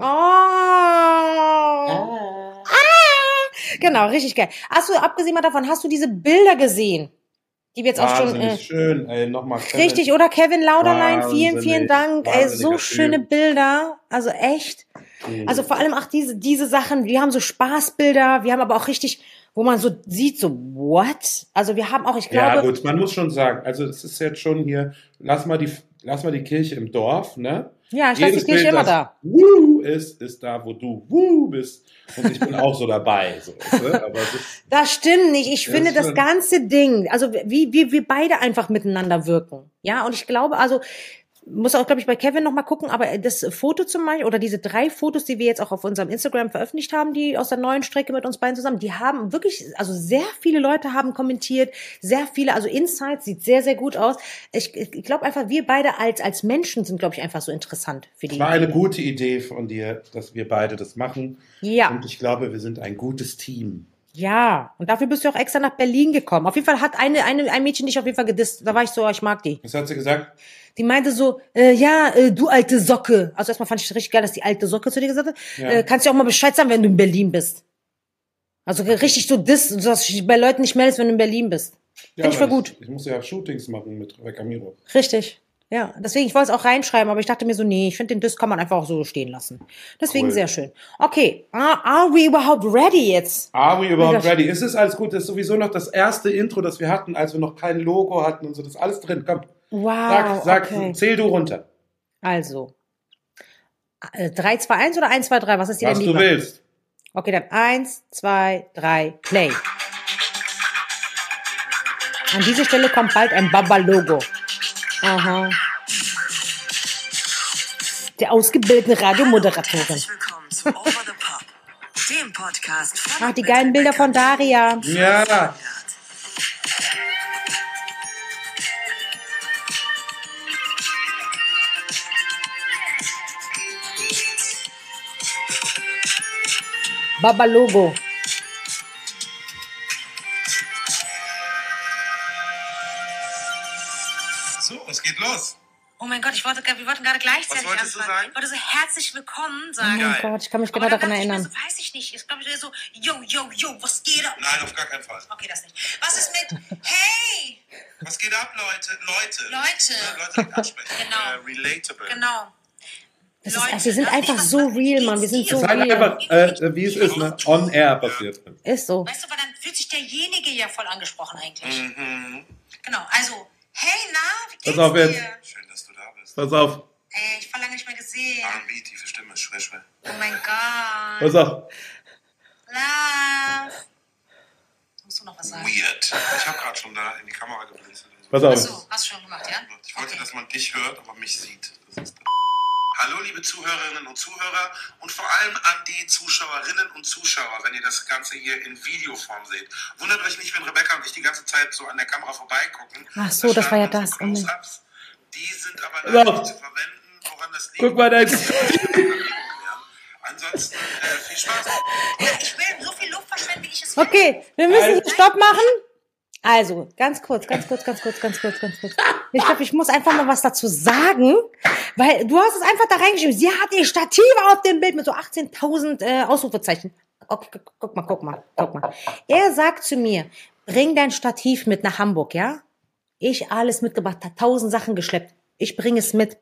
Genau, richtig geil. Abgesehen mal davon, hast du diese Bilder gesehen? Die wir jetzt auch schon... Wahnsinnig schön. Ey, nochmal. Richtig, oder Kevin Lauderlein? Vielen, Wahnsinnig. vielen Dank. Ey, so Wahnsinniger schöne Typ. Bilder. Also echt. Also vor allem auch diese Sachen. Wir haben so Spaßbilder. Wir haben aber auch richtig, wo man so sieht, so what? Also wir haben auch, ich glaube... Ja, gut, man muss schon sagen, also es ist jetzt schon hier, lass mal die Kirche im Dorf, ne? Ja, ich lasse die Kirche Bild, immer das da. Woo ist da, wo du bist. Und ich bin auch so dabei. So, ne? Aber Das stimmt nicht. Ich Ja, finde das stimmt. ganze Ding, also wie wir beide einfach miteinander wirken. Ja, und ich glaube, also muss auch, glaube ich, bei Kevin noch mal gucken, aber das Foto zum Beispiel, oder diese 3 Fotos, die wir jetzt auch auf unserem Instagram veröffentlicht haben, die aus der neuen Strecke mit uns beiden zusammen, die haben wirklich, also sehr viele Leute haben kommentiert, sehr viele, also Insights, sieht sehr, sehr gut aus. Ich glaube einfach, wir beide als Menschen sind, glaube ich, einfach so interessant für es die. war eine gute Idee von dir, dass wir beide das machen. Ja. Und ich glaube, wir sind ein gutes Team. Ja, und dafür bist du auch extra nach Berlin gekommen. Auf jeden Fall hat ein Mädchen dich auf jeden Fall gedisst. Da war ich so, ich mag die. Was hat sie gesagt? Die meinte so, du alte Socke. Also erstmal fand ich richtig geil, dass die alte Socke zu dir gesagt hat. Ja. Kannst du auch mal Bescheid sagen, wenn du in Berlin bist. Also richtig so dass du dich bei Leuten nicht meldest, wenn du in Berlin bist. Finde ich voll gut. Ich muss ja Shootings machen mit Rebecca Miro. Richtig. Ja, deswegen, ich wollte es auch reinschreiben, aber ich dachte mir so, nee, ich finde den Diss kann man einfach auch so stehen lassen. Deswegen Cool. sehr schön. Okay, are we überhaupt ready jetzt? Are we about Mega- ready? Es ist alles gut. Das ist sowieso noch das erste Intro, das wir hatten, als wir noch kein Logo hatten und so. Das ist alles drin. Komm, Wow, sag, okay. zähl du runter, Also, 3, 2, 1 oder 1, 2, 3? Was ist dir was denn du lieber? willst. Okay, dann 1, 2, 3, Play. An dieser Stelle kommt bald ein Baba-Logo. Aha. Der ausgebildeten Radiomoderatorin. Herzlich willkommen zu Over the Pop, dem Podcast von Ach, die geilen Bilder von Daria. Ja, Baba-Logo. wolltest du sagen? Ich wollte so herzlich willkommen Oh sagen. mein Gott, ich kann mich Aber genau dann daran dachte ich mir erinnern. so, weiß ich nicht. Ich glaube, ich so, yo, was geht ab? Nein, auf gar keinen Fall. Okay, das nicht. Was ist mit, hey, Was geht ab, Leute? Leute. Leute direkt ansprechen. Genau. Relatable. genau. Das Leute, ist, wir sind das einfach nicht, was so macht real, die Mann. Wir sind so Sag real. einfach, wie es ist, ne? On air passiert. Ist so. Weißt du, weil dann fühlt sich derjenige ja voll angesprochen eigentlich. Mhm. Genau, also, hey, na, wie geht's Pass auf jetzt. dir? Schön, dass du da bist. Pass auf. Ey, ich war lange nicht mehr gesehen. R&B, tiefe Stimme, schwer. Oh mein Gott. Pass auf. Love. Musst du noch was sagen? Weird. Ich habe gerade schon da in die Kamera geblinzelt. Pass auf. Achso, hast du schon gemacht, ja? Ich wollte, Okay. dass man dich hört, aber mich sieht. Das ist Hallo, liebe Zuhörerinnen und Zuhörer und vor allem an die Zuschauerinnen und Zuschauer, wenn ihr das Ganze hier in Videoform seht. Wundert euch nicht, wenn Rebecca und ich die ganze Zeit so an der Kamera vorbeigucken. Ach so, das war ja starten das. unsere Close-ups. Die sind aber Ja. leider nicht zu verwenden, woran das liegt. Guck mal, da Ansonsten viel Spaß. Ja, ich will so viel Luft verschwenden, wie ich es will. Okay, wir müssen hier Stopp machen. Also, ganz kurz. Ich glaube, ich muss einfach mal was dazu sagen, weil du hast es einfach da reingeschrieben. Sie hat ihr Stativ auf dem Bild mit so 18.000 Ausrufezeichen. Okay, guck mal. Er sagt zu mir, bring dein Stativ mit nach Hamburg, ja? Ich alles mitgebracht, 1000 Sachen geschleppt. Ich bringe es mit.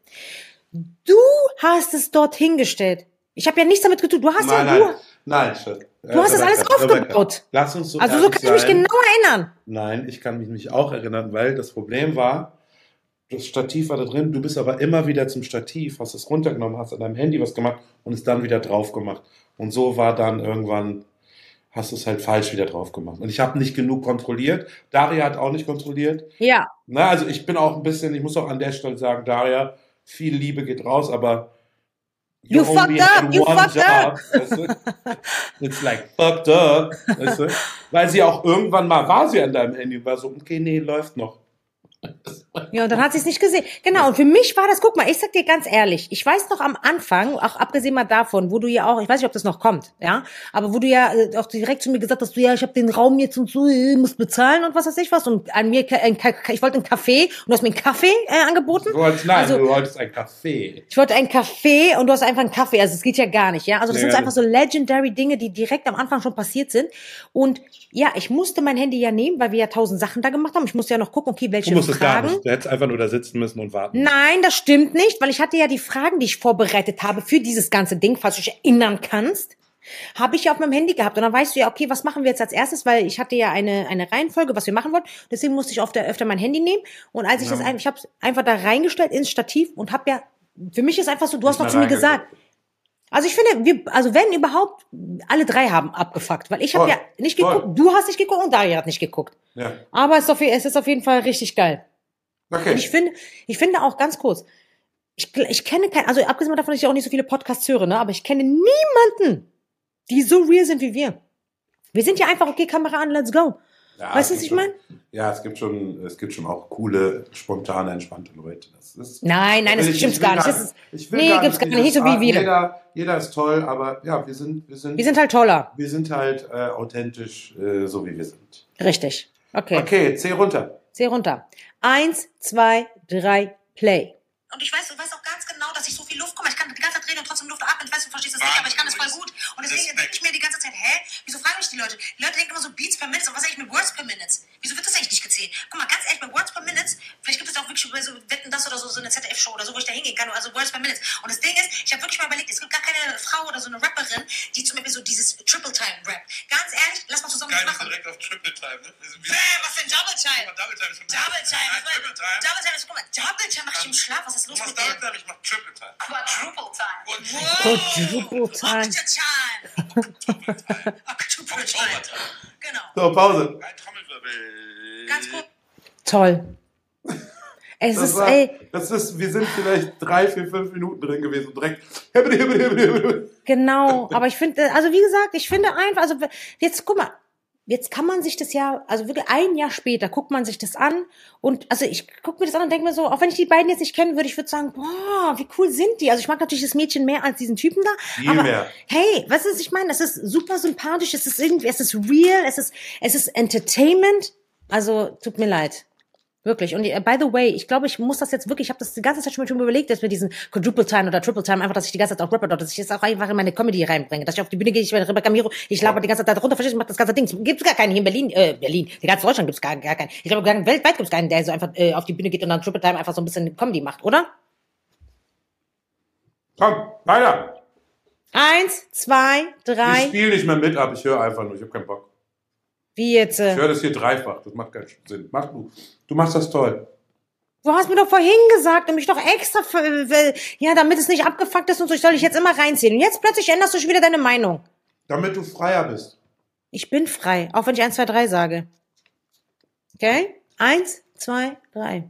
Du hast es dort hingestellt. Ich habe ja nichts damit getan. Du hast Nein, Schatz. Du hast das alles aufgebaut. Lass uns so also so ehrlich kann ich mich sein. genau erinnern. Nein, ich kann mich auch erinnern, weil das Problem war, das Stativ war da drin, du bist aber immer wieder zum Stativ, hast es runtergenommen, hast an deinem Handy was gemacht und es dann wieder drauf gemacht. Und so war dann irgendwann, hast du es halt falsch wieder drauf gemacht. Und ich habe nicht genug kontrolliert. Daria hat auch nicht kontrolliert. Ja. Na, also ich bin auch ein bisschen, ich muss auch an der Stelle sagen, Daria, viel Liebe geht raus, aber You only fucked up, had you one fucked up. Weißt du? It's like, fucked up. Weißt du? Weil sie auch irgendwann mal war sie an deinem Handy und war so, okay, nee, läuft noch. Ja, und dann hat sie es nicht gesehen. Genau, und für mich war das, guck mal, ich sag dir ganz ehrlich, ich weiß noch am Anfang, auch abgesehen mal davon, wo du ja auch, ich weiß nicht, ob das noch kommt, ja, aber wo du ja auch direkt zu mir gesagt hast, du, ja, ich habe den Raum jetzt und so, musst bezahlen und was weiß ich was, und an mir, ich wollte einen Kaffee und du hast mir einen Kaffee angeboten. Du wolltest ein Kaffee. Ich wollte einen Kaffee und du hast einfach einen Kaffee, also es geht ja gar nicht, ja, also das Ja, sind so einfach so legendary Dinge, die direkt am Anfang schon passiert sind und ja, ich musste mein Handy ja nehmen, weil wir ja 1000 Sachen da gemacht haben, ich musste ja noch gucken, okay, welche Du musstest gar Fragen. nicht. Du hättest einfach nur da sitzen müssen und warten. Nein, das stimmt nicht, weil ich hatte ja die Fragen, die ich vorbereitet habe für dieses ganze Ding, falls du dich erinnern kannst, habe ich ja auf meinem Handy gehabt. Und dann weißt du ja, okay, was machen wir jetzt als erstes, weil ich hatte ja eine Reihenfolge, was wir machen wollten. Deswegen musste ich öfter mein Handy nehmen. Und als ich ich habe es einfach da reingestellt ins Stativ und habe ja, für mich ist einfach so, du hast noch zu mir gesagt. Also ich finde, wenn überhaupt, alle drei haben abgefuckt, weil ich habe ja nicht geguckt, du hast nicht geguckt und Daria hat nicht geguckt. Ja. Aber es ist auf jeden Fall richtig geil. Okay. Und ich finde auch ganz kurz, ich kenne keinen, also abgesehen davon, dass ich auch nicht so viele Podcasts höre, ne, aber ich kenne niemanden, die so real sind wie wir. Wir sind ja einfach, okay, Kamera an, let's go. Ja, Weißt du, was ich meine? Ja, es gibt schon auch coole, spontane, entspannte Leute. Das ist, Nein, das stimmt gar nicht. Gibt's gar nicht, so wie wir. Jeder ist toll, aber ja, wir sind halt toller. Wir sind halt authentisch, so wie wir sind. Richtig. Okay. Okay, zähl runter. Zähl runter. 1, 2, 3, play. Und du weißt auch ganz genau, dass ich so viel Luft komme. Ich kann die ganze Zeit reden und trotzdem Luft atmen. Ich weiß, du verstehst das nicht, aber ich kann das voll gut. Und deswegen denke ich mir die ganze Zeit, wieso fragen mich die Leute? Die Leute denken immer so Beats per Minute. Und was eigentlich mit Words per Minute? Wieso wird das eigentlich nicht gezählt? Guck mal, ganz ehrlich, bei Words per Minute, vielleicht gibt es auch wirklich so Wetten, das oder so eine ZDF-Show oder so, wo ich da hingehen kann. Also Words per Minute. Und das Ding ist, ich habe wirklich mal überlegt, es gibt gar keine Frau oder so eine Rapperin, die zum Beispiel so dieses Triple-Time-Rap. Ganz ehrlich, lass mal zusammen Geil, das dass du machen. direkt auf Triple Time, ne? Was denn Double Time? Double Time ist schon Double Time. Nein, Triple Time. Double Time ist, guck mal, Double Time mach ich im Schlaf. Was ist Du los machst mit dir? Double Time, ich mach Triple Time. Quadruple Time. Quadruple Time. Octa Time. Octuple Time. Genau. So, Pause. Ein Trommelwirbel. Ganz kurz. Toll. Wir sind vielleicht 3, 4, 5 Minuten drin gewesen und direkt. Genau, aber ich finde, also wie gesagt, ich finde einfach, also jetzt guck mal, jetzt kann man sich das ja, also wirklich ein Jahr später guckt man sich das an und also ich gucke mir das an und denke mir so, auch wenn ich die beiden jetzt nicht kennen würde, ich würde sagen, boah, wie cool sind die? Also ich mag natürlich das Mädchen mehr als diesen Typen da, Viel aber mehr. hey, was ist, ich meine, das ist super sympathisch, es ist irgendwie, es ist real, es ist Entertainment, also tut mir leid. Wirklich. Und by the way, ich glaube, ich muss das jetzt wirklich, ich habe das die ganze Zeit schon überlegt, dass mit diesen Quadruple Time oder Triple Time, einfach, dass ich die ganze Zeit auch rappe dort, dass ich jetzt auch einfach in meine Comedy reinbringe, dass ich auf die Bühne gehe, ich werde Rebecca Miro, ich laber die ganze Zeit runter, verstehst du, mach das ganze Ding. Gibt's gar keinen hier in Berlin, die ganze Deutschland gibt's gar keinen. Ich glaube, weltweit gibt's keinen, der so einfach auf die Bühne geht und dann Triple Time einfach so ein bisschen Comedy macht, oder? Komm, weiter. 1, 2, 3. Ich spiele nicht mehr mit ab, ich höre einfach nur, ich habe keinen Bock. Wie jetzt? Ich höre das hier dreifach, das macht keinen Sinn. Mach du. Du machst das toll. Du hast mir doch vorhin gesagt und mich doch extra, ja, damit es nicht abgefuckt ist und so, ich soll dich jetzt immer reinziehen. Und jetzt plötzlich änderst du schon wieder deine Meinung. Damit du freier bist. Ich bin frei, auch wenn ich 1, 2, 3 sage. Okay? 1, 2, 3.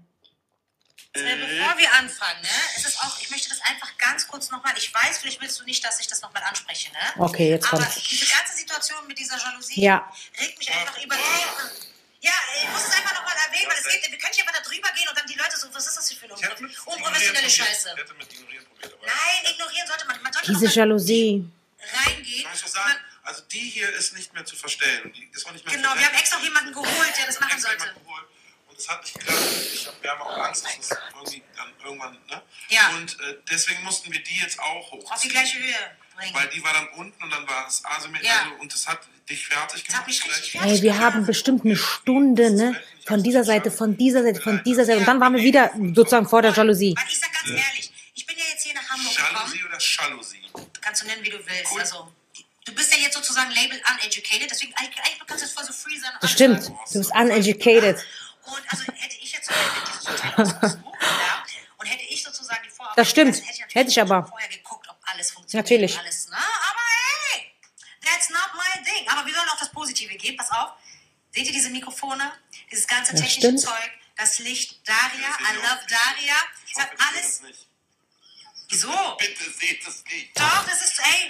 Bevor wir anfangen, ne, es ist auch, ich möchte das einfach ganz kurz nochmal, ich weiß, vielleicht willst du nicht, dass ich das nochmal anspreche, ne? Okay, jetzt Aber kommt's. diese ganze Situation mit dieser Jalousie Ja. regt mich einfach übertrieben. Ja, ich muss es einfach nochmal erwähnen, weil es geht, wir können nicht einfach da drüber gehen und dann die Leute so, was ist das hier für eine unprofessionelle Scheiße? Ich hätte mit ignorieren probiert, aber Nein, ignorieren sollte man. Man sollte Diese auch mal Jalousie. reingehen. kann ich so sagen, also die hier ist nicht mehr zu verstellen. Die ist auch nicht mehr Genau, zu wir haben extra jemanden geholt, der das machen sollte. Und es hat nicht geklappt. Wir haben auch Angst, dass es irgendwie dann irgendwann, ne? Ja. Und deswegen mussten wir die jetzt auch hoch. Auf die gleiche Höhe bringen. Weil die war dann unten und dann war es asymmetrisch. Ja. Also, und das hat dich fertig Das hat gemacht. mich richtig Vielleicht- fertig Ey, wir haben bestimmt eine Stunde, ne? Von dieser Seite, von dieser Seite, von dieser Seite. Und dann waren wir wieder sozusagen vor der Jalousie. Weil ich sag ganz ehrlich, ich bin ja jetzt hier nach Hamburg Jalousie gekommen. oder Jalousie? Kannst du nennen, wie du willst. Cool. Also, du bist ja jetzt sozusagen Label uneducated, deswegen eigentlich kannst du jetzt voll so free sein. und Das alles stimmt. sagen. Du bist uneducated. Und also hätte ich jetzt dieses Hotel ausgesucht, ja, und hätte ich sozusagen die Vorarbeit Das stimmt. geleistet, natürlich Hätte ich aber. schon vorher geguckt, ob alles funktioniert. Natürlich. Und alles, ne? Aber hey, that's not my thing. Aber wir sollen auf das Positive gehen. Pass auf. Seht ihr diese Mikrofone? Dieses ganze Das technische stimmt. Zeug, das Licht, Daria, I love Daria. Ich Das hoffe, hat ihr seht alles. es nicht. Wieso? Bitte seht es nicht. Doch, das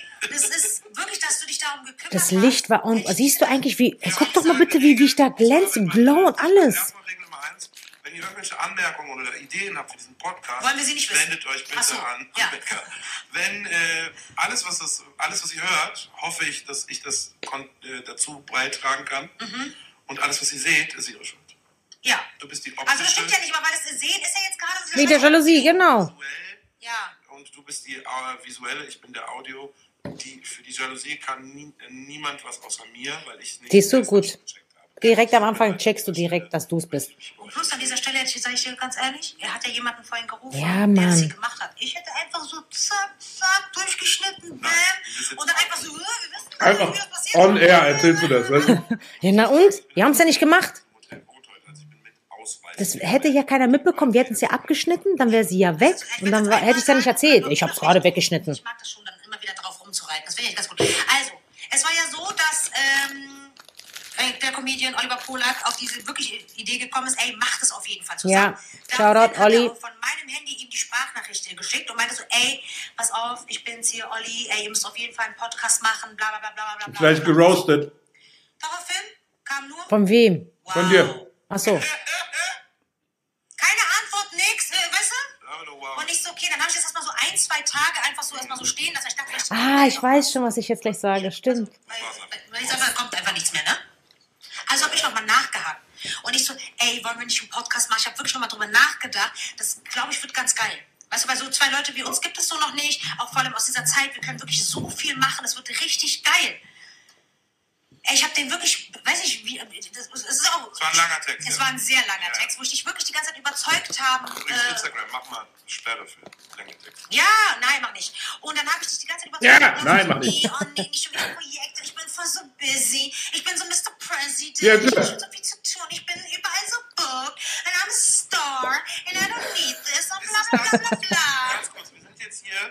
ist wirklich, dass du dich darum gekümmert Das hast. Licht war on. Siehst du eigentlich, wie, guck doch mal bitte, wie ich da glänze, glow und alles. Erstmal Regel Nummer 1. Wenn ihr irgendwelche Anmerkungen oder Ideen habt für diesen Podcast, Wollen wir sie nicht wissen? wendet euch bitte Ach so, an ja. Rebecca. Wenn alles, was ihr hört, hoffe ich, dass ich das dazu beitragen kann. Und alles, was ihr seht, ist ihre Schuld. Ja. Du bist die Also das optische, stimmt ja nicht, aber weil das Sehen ist ja jetzt gerade so. Wegen der Jalousie, genau. visuell, Ja. und du bist die visuelle, ich bin der Audio. Für die Jalousie kann niemand was außer mir, weil ich nicht Siehst du, selbst gut. gecheckt habe. Direkt am Anfang checkst du direkt, dass du es bist. Und plus an dieser Stelle, sage ich dir ganz ehrlich, er hat ja jemanden vorhin gerufen, Ja, der das Mann. hier gemacht hat. Ich hätte einfach so zack, zack, durchgeschnitten, bam, und dann einfach so, wir wissen nicht, Einfach wie das passiert. on air erzählst du das, weißt du? Ja, na und? Wir haben es ja nicht gemacht. Hotel Rot heute, also ich bin mit Ausweis. Das hätte ja keiner mitbekommen. Wir hätten es ja abgeschnitten, dann wäre sie ja weg. Und dann hätte ich es ja nicht erzählt. Ich habe es gerade weggeschnitten. Ich mag das schon, dann immer wieder drauf rumzureiten. Das finde ich ganz gut. Also, es war ja so, dass der Comedian Oliver Polak auf diese wirkliche Idee gekommen ist, ey, mach das auf jeden Fall zusammen. Ja, Daraufhin Shoutout, hat er Olli. auch von meinem Handy ihm die Sprachnachricht geschickt und meinte so, ey, pass auf, ich bin's hier, Olli, ey, ihr müsst auf jeden Fall einen Podcast machen, bla bla bla bla bla bla. Gleich geroastet. Daraufhin kam nur, Von wem? Von dir. Ach so. keine Antwort, nix, weißt du? Wow. Und ich so, okay, dann habe ich jetzt erstmal so 1, 2 Tage einfach so erstmal so stehen lassen. Ich dachte, vielleicht Ah, ich weiß schon, was ich jetzt gleich sage. Stimmt. Weil ich sage, da kommt einfach nichts mehr, ne? Also habe ich nochmal nachgehakt. Und ich so, ey, wollen wir nicht einen Podcast machen? Ich habe wirklich nochmal drüber nachgedacht. Das, glaube ich, wird ganz geil. Weißt du, weil so 2 Leute wie uns gibt es so noch nicht. Auch vor allem aus dieser Zeit. Wir können wirklich so viel machen. Das wird richtig geil. Ey, ich habe den wirklich, weiß nicht, wie, das ist auch... Es war ein langer Text. Es ja. war ein sehr langer Ja. Text, wo ich dich wirklich die ganze Zeit überzeugt habe. Übrigens Instagram, mach mal eine Sperre für lange Texte. Ja, nein, mach nicht. Und dann habe ich dich die ganze Zeit Ja, überzeugt. nein, mach nicht. Oh nee, nicht schon wieder Projekte. Ich bin voll so busy. Ich bin so Mr. President. Ja, ich klar. habe schon so viel zu tun. Ich bin überall so booked. And I'm a star. And I don't need this. Und bla bla bla bla bla. Ganz kurz, wir sind jetzt hier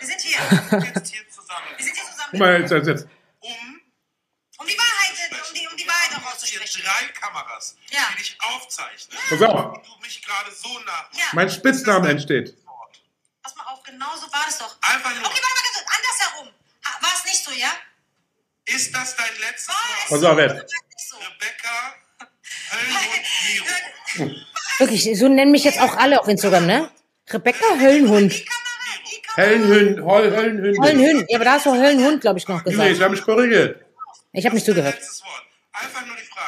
zusammen. Wir sind hier zusammen. Guck mal, jetzt. Um die Wahrheit, um die Wahrheit auch Hier auszusprechen. 3 Kameras, Ja. die dich aufzeichnen. Pass auf, Und du mich gerade so nach. Ja. mein Spitzname entsteht. Pass mal auf, genau so war das doch. Einfach nur. Okay, warte mal ganz kurz. Andersherum. War es nicht so, ja? Ist das dein letztes War es Pass Wort? auf, jetzt. War es nicht so? Rebecca Höllhund Miro. Wirklich, so nennen mich jetzt auch alle auf Instagram, ne? Rebecca Höllenhund. Die Kamera. Höllenhündin. Höllenhund. Ja, aber da hast du Höllenhund, glaube ich, noch Nee, ich gesagt. habe mich korrigiert. Ich habe nicht zugehört. Letztes Wort. Einfach nur die Frage.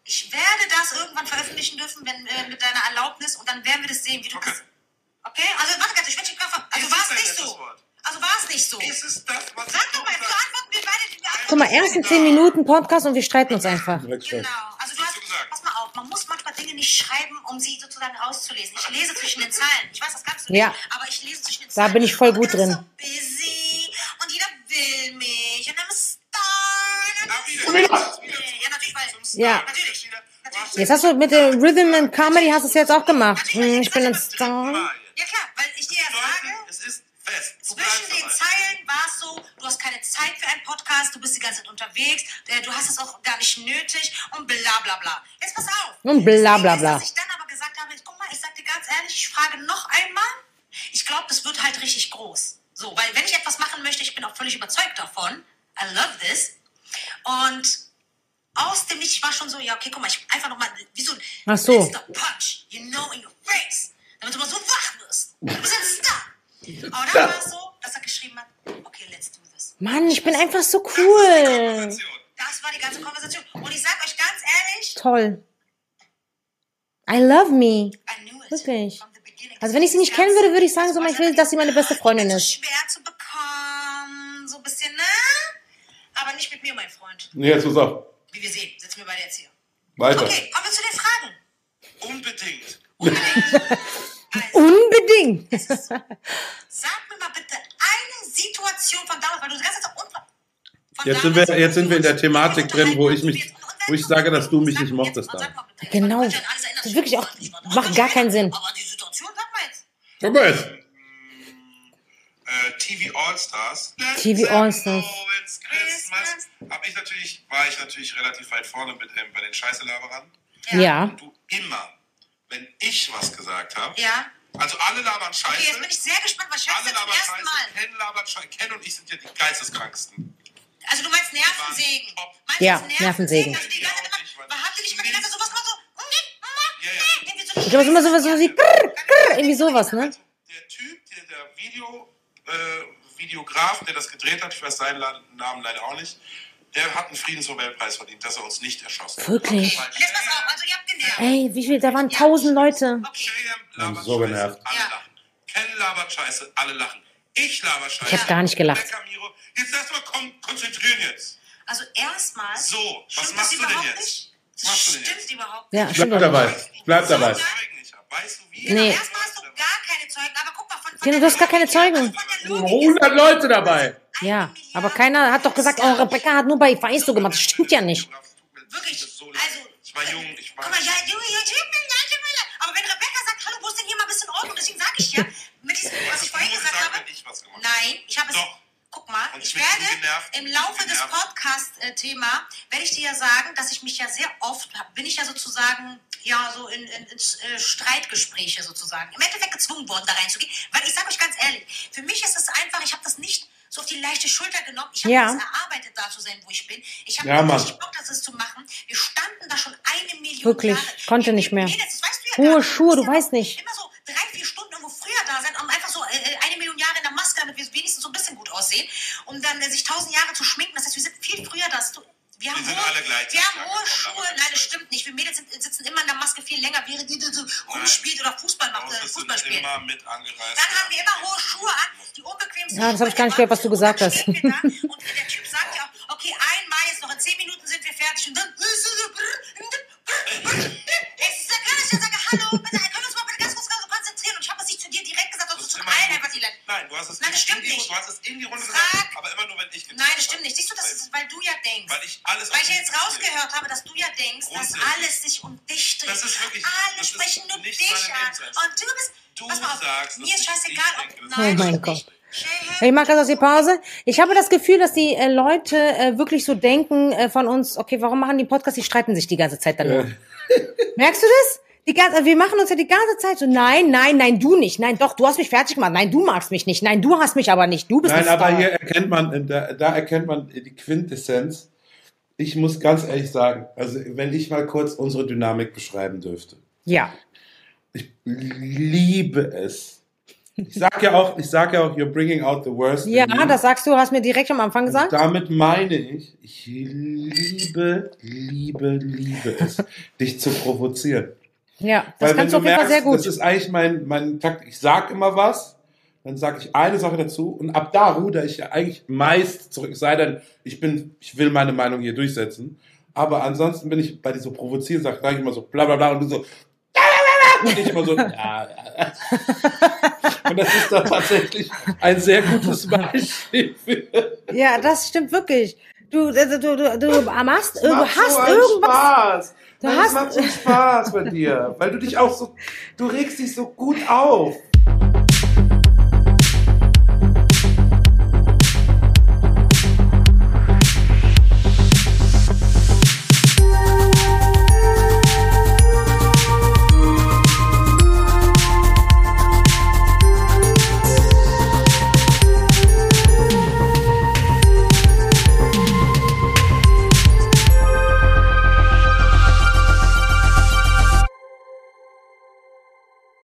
Ich werde das irgendwann veröffentlichen dürfen, wenn mit deiner Erlaubnis, und dann werden wir das sehen, wie du das. Okay? Also warte ganz, ich werde also war es nicht so. Also war es nicht so. Ist es das, was Sag doch mal, du antworten wir beide. Guck mal, erst in 10 Minuten Podcast und wir streiten uns einfach. Genau. Also du hast, pass mal auf, man muss manchmal Dinge nicht schreiben, um sie sozusagen rauszulesen. Ich lese zwischen den Zeilen. Ich weiß, das kannst du nicht, aber ich lese zwischen den Zeilen. Da bin ich voll gut drin. So busy und jeder will mich und I'm a star. Ja, natürlich, weil... Ja. Natürlich. Jetzt hast du mit der Rhythm and Comedy hast du es jetzt auch gemacht. Ich bin ein Star. Ja klar, weil ich dir ja sage... Es ist fest. Zwischen den Zeilen war es so, du hast keine Zeit für einen Podcast, du bist die ganze Zeit unterwegs, du hast es auch gar nicht nötig und bla bla bla. Jetzt pass auf. Und bla bla bla. Was ich dann aber gesagt habe, guck mal, ich sag dir ganz ehrlich, ich frage noch einmal, ich glaube, das wird halt richtig groß. So, weil wenn ich etwas machen möchte, ich bin auch völlig überzeugt davon, I love this, und aus dem Nichts, ich war schon so, ja okay, guck mal, ich einfach nochmal, wie so ein letzter Punch, you know, in your face, damit du mal so wach wirst. Du bist ein Star. Aber dann war es so, dass er geschrieben hat, okay, let's do this. Mann, ich bin einfach so cool. Das war die ganze Konversation. Und ich sag euch ganz ehrlich, Toll. I love me. I knew it. Wirklich. From the beginning. Also wenn ich sie nicht kennen würde, würde ich sagen, so, ich will, dass sie meine beste Freundin So ist. schwer zu bekommen, so ein bisschen, ne? Aber nicht mit mir, mein Freund. Nee, jetzt pass auf. Wie wir sehen, sitzen wir beide jetzt hier. Weiter. Okay, kommen wir zu den Fragen. Unbedingt. Unbedingt. Sag mir mal bitte eine Situation von damals, weil du die ganze Zeit Jetzt sind wir in der Thematik drin, wo ich sage, dass du mich nicht mochtest. Genau. Das ist wirklich auch, macht gar keinen Sinn. Aber die Situation, sag mal jetzt. Sag mal jetzt. TV All-Stars. TV All-Stars. It's Christmas. War ich natürlich relativ weit vorne bei den Scheiße-Laberern. Ja. Und du immer, wenn ich was gesagt habe, Ja. also alle labern Scheiße. Okay, jetzt bin ich sehr gespannt, was schätzt Alle du zum labern ersten Mal? Scheiße. Ken labert Scheiße. Ken und ich sind ja die geisteskranksten. Also du meinst Nervensägen? Top. Meinst du Ja, das Nervensägen. Also die ganze Zeit immer, habt ihr nicht mal die ganze Zeit sowas gemacht? Ja. Ich glaube, es ist immer sowas, so wie irgendwie sowas, ne? Also, der Typ, der Videograf, der das gedreht hat, ich weiß seinen Namen leider auch nicht, der hat einen Friedensnobelpreis verdient, dass er uns nicht erschossen hat. Wirklich? Und jetzt pass auf, also ihr habt genervt. Ey, wie viel? Da waren 1000 Leute. Okay. Shayam labert So Scheiße, genervt. alle lachen. Ken labert Scheiße, alle lachen. Ich laber Scheiße. Ich hab gar nicht gelacht. Rebecca Miro, jetzt lass mal konzentrieren jetzt. Also erstmal. So, was stimmt machst das du denn überhaupt jetzt? nicht? Was machst du denn Stimmt jetzt? überhaupt Ja, nicht. stimmt Bleib doch dabei. nicht. Bleib dabei. Weißt du wie? Nee. Erstmal hast du gar keine Zeugen, aber guck mal von Tino, du hast gar keine Zeugen. 100 Leute dabei. Ja, aber keiner hat doch gesagt, oh, Rebecca hat nur bei Weiß so gemacht. Das stimmt ja nicht. Wirklich, So also... ich war jung, ich war... Guck mal, ja, Junge, aber wenn Rebecca sagt, hallo, wo ist denn hier mal ein bisschen Ordnung? Deswegen sage ich ja, mit diesem, was ich vorhin gesagt habe... wenn ich was gemacht habe. Nein, ich habe es... Doch. Guck mal, Und ich ich bin so werde genervt. im Laufe Ich bin des genervt. Podcast-Thema, werde ich dir ja sagen, dass ich mich ja sehr oft, bin ich ja sozusagen, ja, so in Streitgespräche sozusagen, im Endeffekt gezwungen worden, da reinzugehen. Weil ich sage euch ganz ehrlich, für mich ist es einfach, ich habe das nicht so auf die leichte Schulter genommen. Ich habe Ja. es erarbeitet, da zu sein, wo ich bin. Ich habe Ja, Mann. richtig Bock, das zu machen. Wir standen da schon 1 Million Wirklich, Jahre. ich konnte nicht mehr. Mädels, das weißt du ja Hohe gar nicht. Schuhe, du musst ja weißt nicht. Immer so 3-4 Stunden irgendwo früher da sein, um einfach so 1 Million Jahre in der Maske, damit wir wenigstens so ein bisschen gut aussehen, um dann sich 1000 Jahre zu schminken. Das heißt, wir sind viel früher da. Wir haben sind hohe, alle gleich. wir haben hohe Schuhe. Nein, das stimmt nicht. Wir Mädels sitzen immer in der Maske viel länger, während die so rumspielt oder Fußball spielt. immer mit angereist. Dann haben wir immer hohe Schuhe an, die unbequemsten Ja, das habe ich gar nicht Schuhe gehört, was du immer. gesagt Und dann hast. stehen wir da und der Typ sagt ja auch, okay, einmal jetzt noch in 10 Minuten sind wir fertig und dann... Es ist ja klar, dass ich dann sage, hallo, bitte, können wir uns mal bitte ganz kurz konzentrieren? Und ich habe es nicht zu dir direkt gesagt, sondern zu allen einfach die Leute. Nein, du hast es Nein, das stimmt in die, nicht. Du hast es in die Runde Frag- gesagt, aber immer nur, wenn ich Nein, das stimmt nicht. Siehst du, das ist, weil du ja denkst. Weil ich alles Weil auf ich ja dich jetzt rausgehört habe, dass du ja denkst, dass Grundsätzlich. alles sich um dich dreht. Das ist wirklich- Alle das ist sprechen nur nicht dich meine an. Lebensweise. Und du bist... Du pass mal auf, sagst, mir dass ist ich scheißegal, ob... denke, das Nein, Oh mein stimmt Gott. nicht. Ich mag das aus die Pause. Ich habe das Gefühl, dass die Leute wirklich so denken von uns, okay, warum machen die Podcast? Die streiten sich die ganze Zeit dann nur. Merkst du das? Wir machen uns ja die ganze Zeit so, nein, du nicht. Nein, doch, du hast mich fertig gemacht. Nein, du magst mich nicht. Nein, du hast mich aber nicht. Du bist Nein, ein aber Star. hier erkennt man, da erkennt man die Quintessenz. Ich muss ganz ehrlich sagen, also wenn ich mal kurz unsere Dynamik beschreiben dürfte. Ja. Ich liebe es, Ich sag ja auch, you're bringing out the worst. Ja, in me. das sagst du, hast mir direkt am Anfang gesagt. Und damit meine ich liebe es, dich zu provozieren. Ja, das Weil wenn kannst du du auf jeden Fall sehr merkst, gut. das ist eigentlich mein Takt. Ich sag immer was, dann sage ich eine Sache dazu und ab da ruder ich ja eigentlich meist zurück. Es sei denn, ich will meine Meinung hier durchsetzen. Aber ansonsten bin ich bei dir so provozieren, sage ich immer so bla bla bla und du so und ich immer so ja. Und das ist dann tatsächlich ein sehr gutes Beispiel für. Ja, das stimmt wirklich. Du hast irgendwas. Spaß. Es macht so Spaß bei dir, weil du regst dich so gut auf.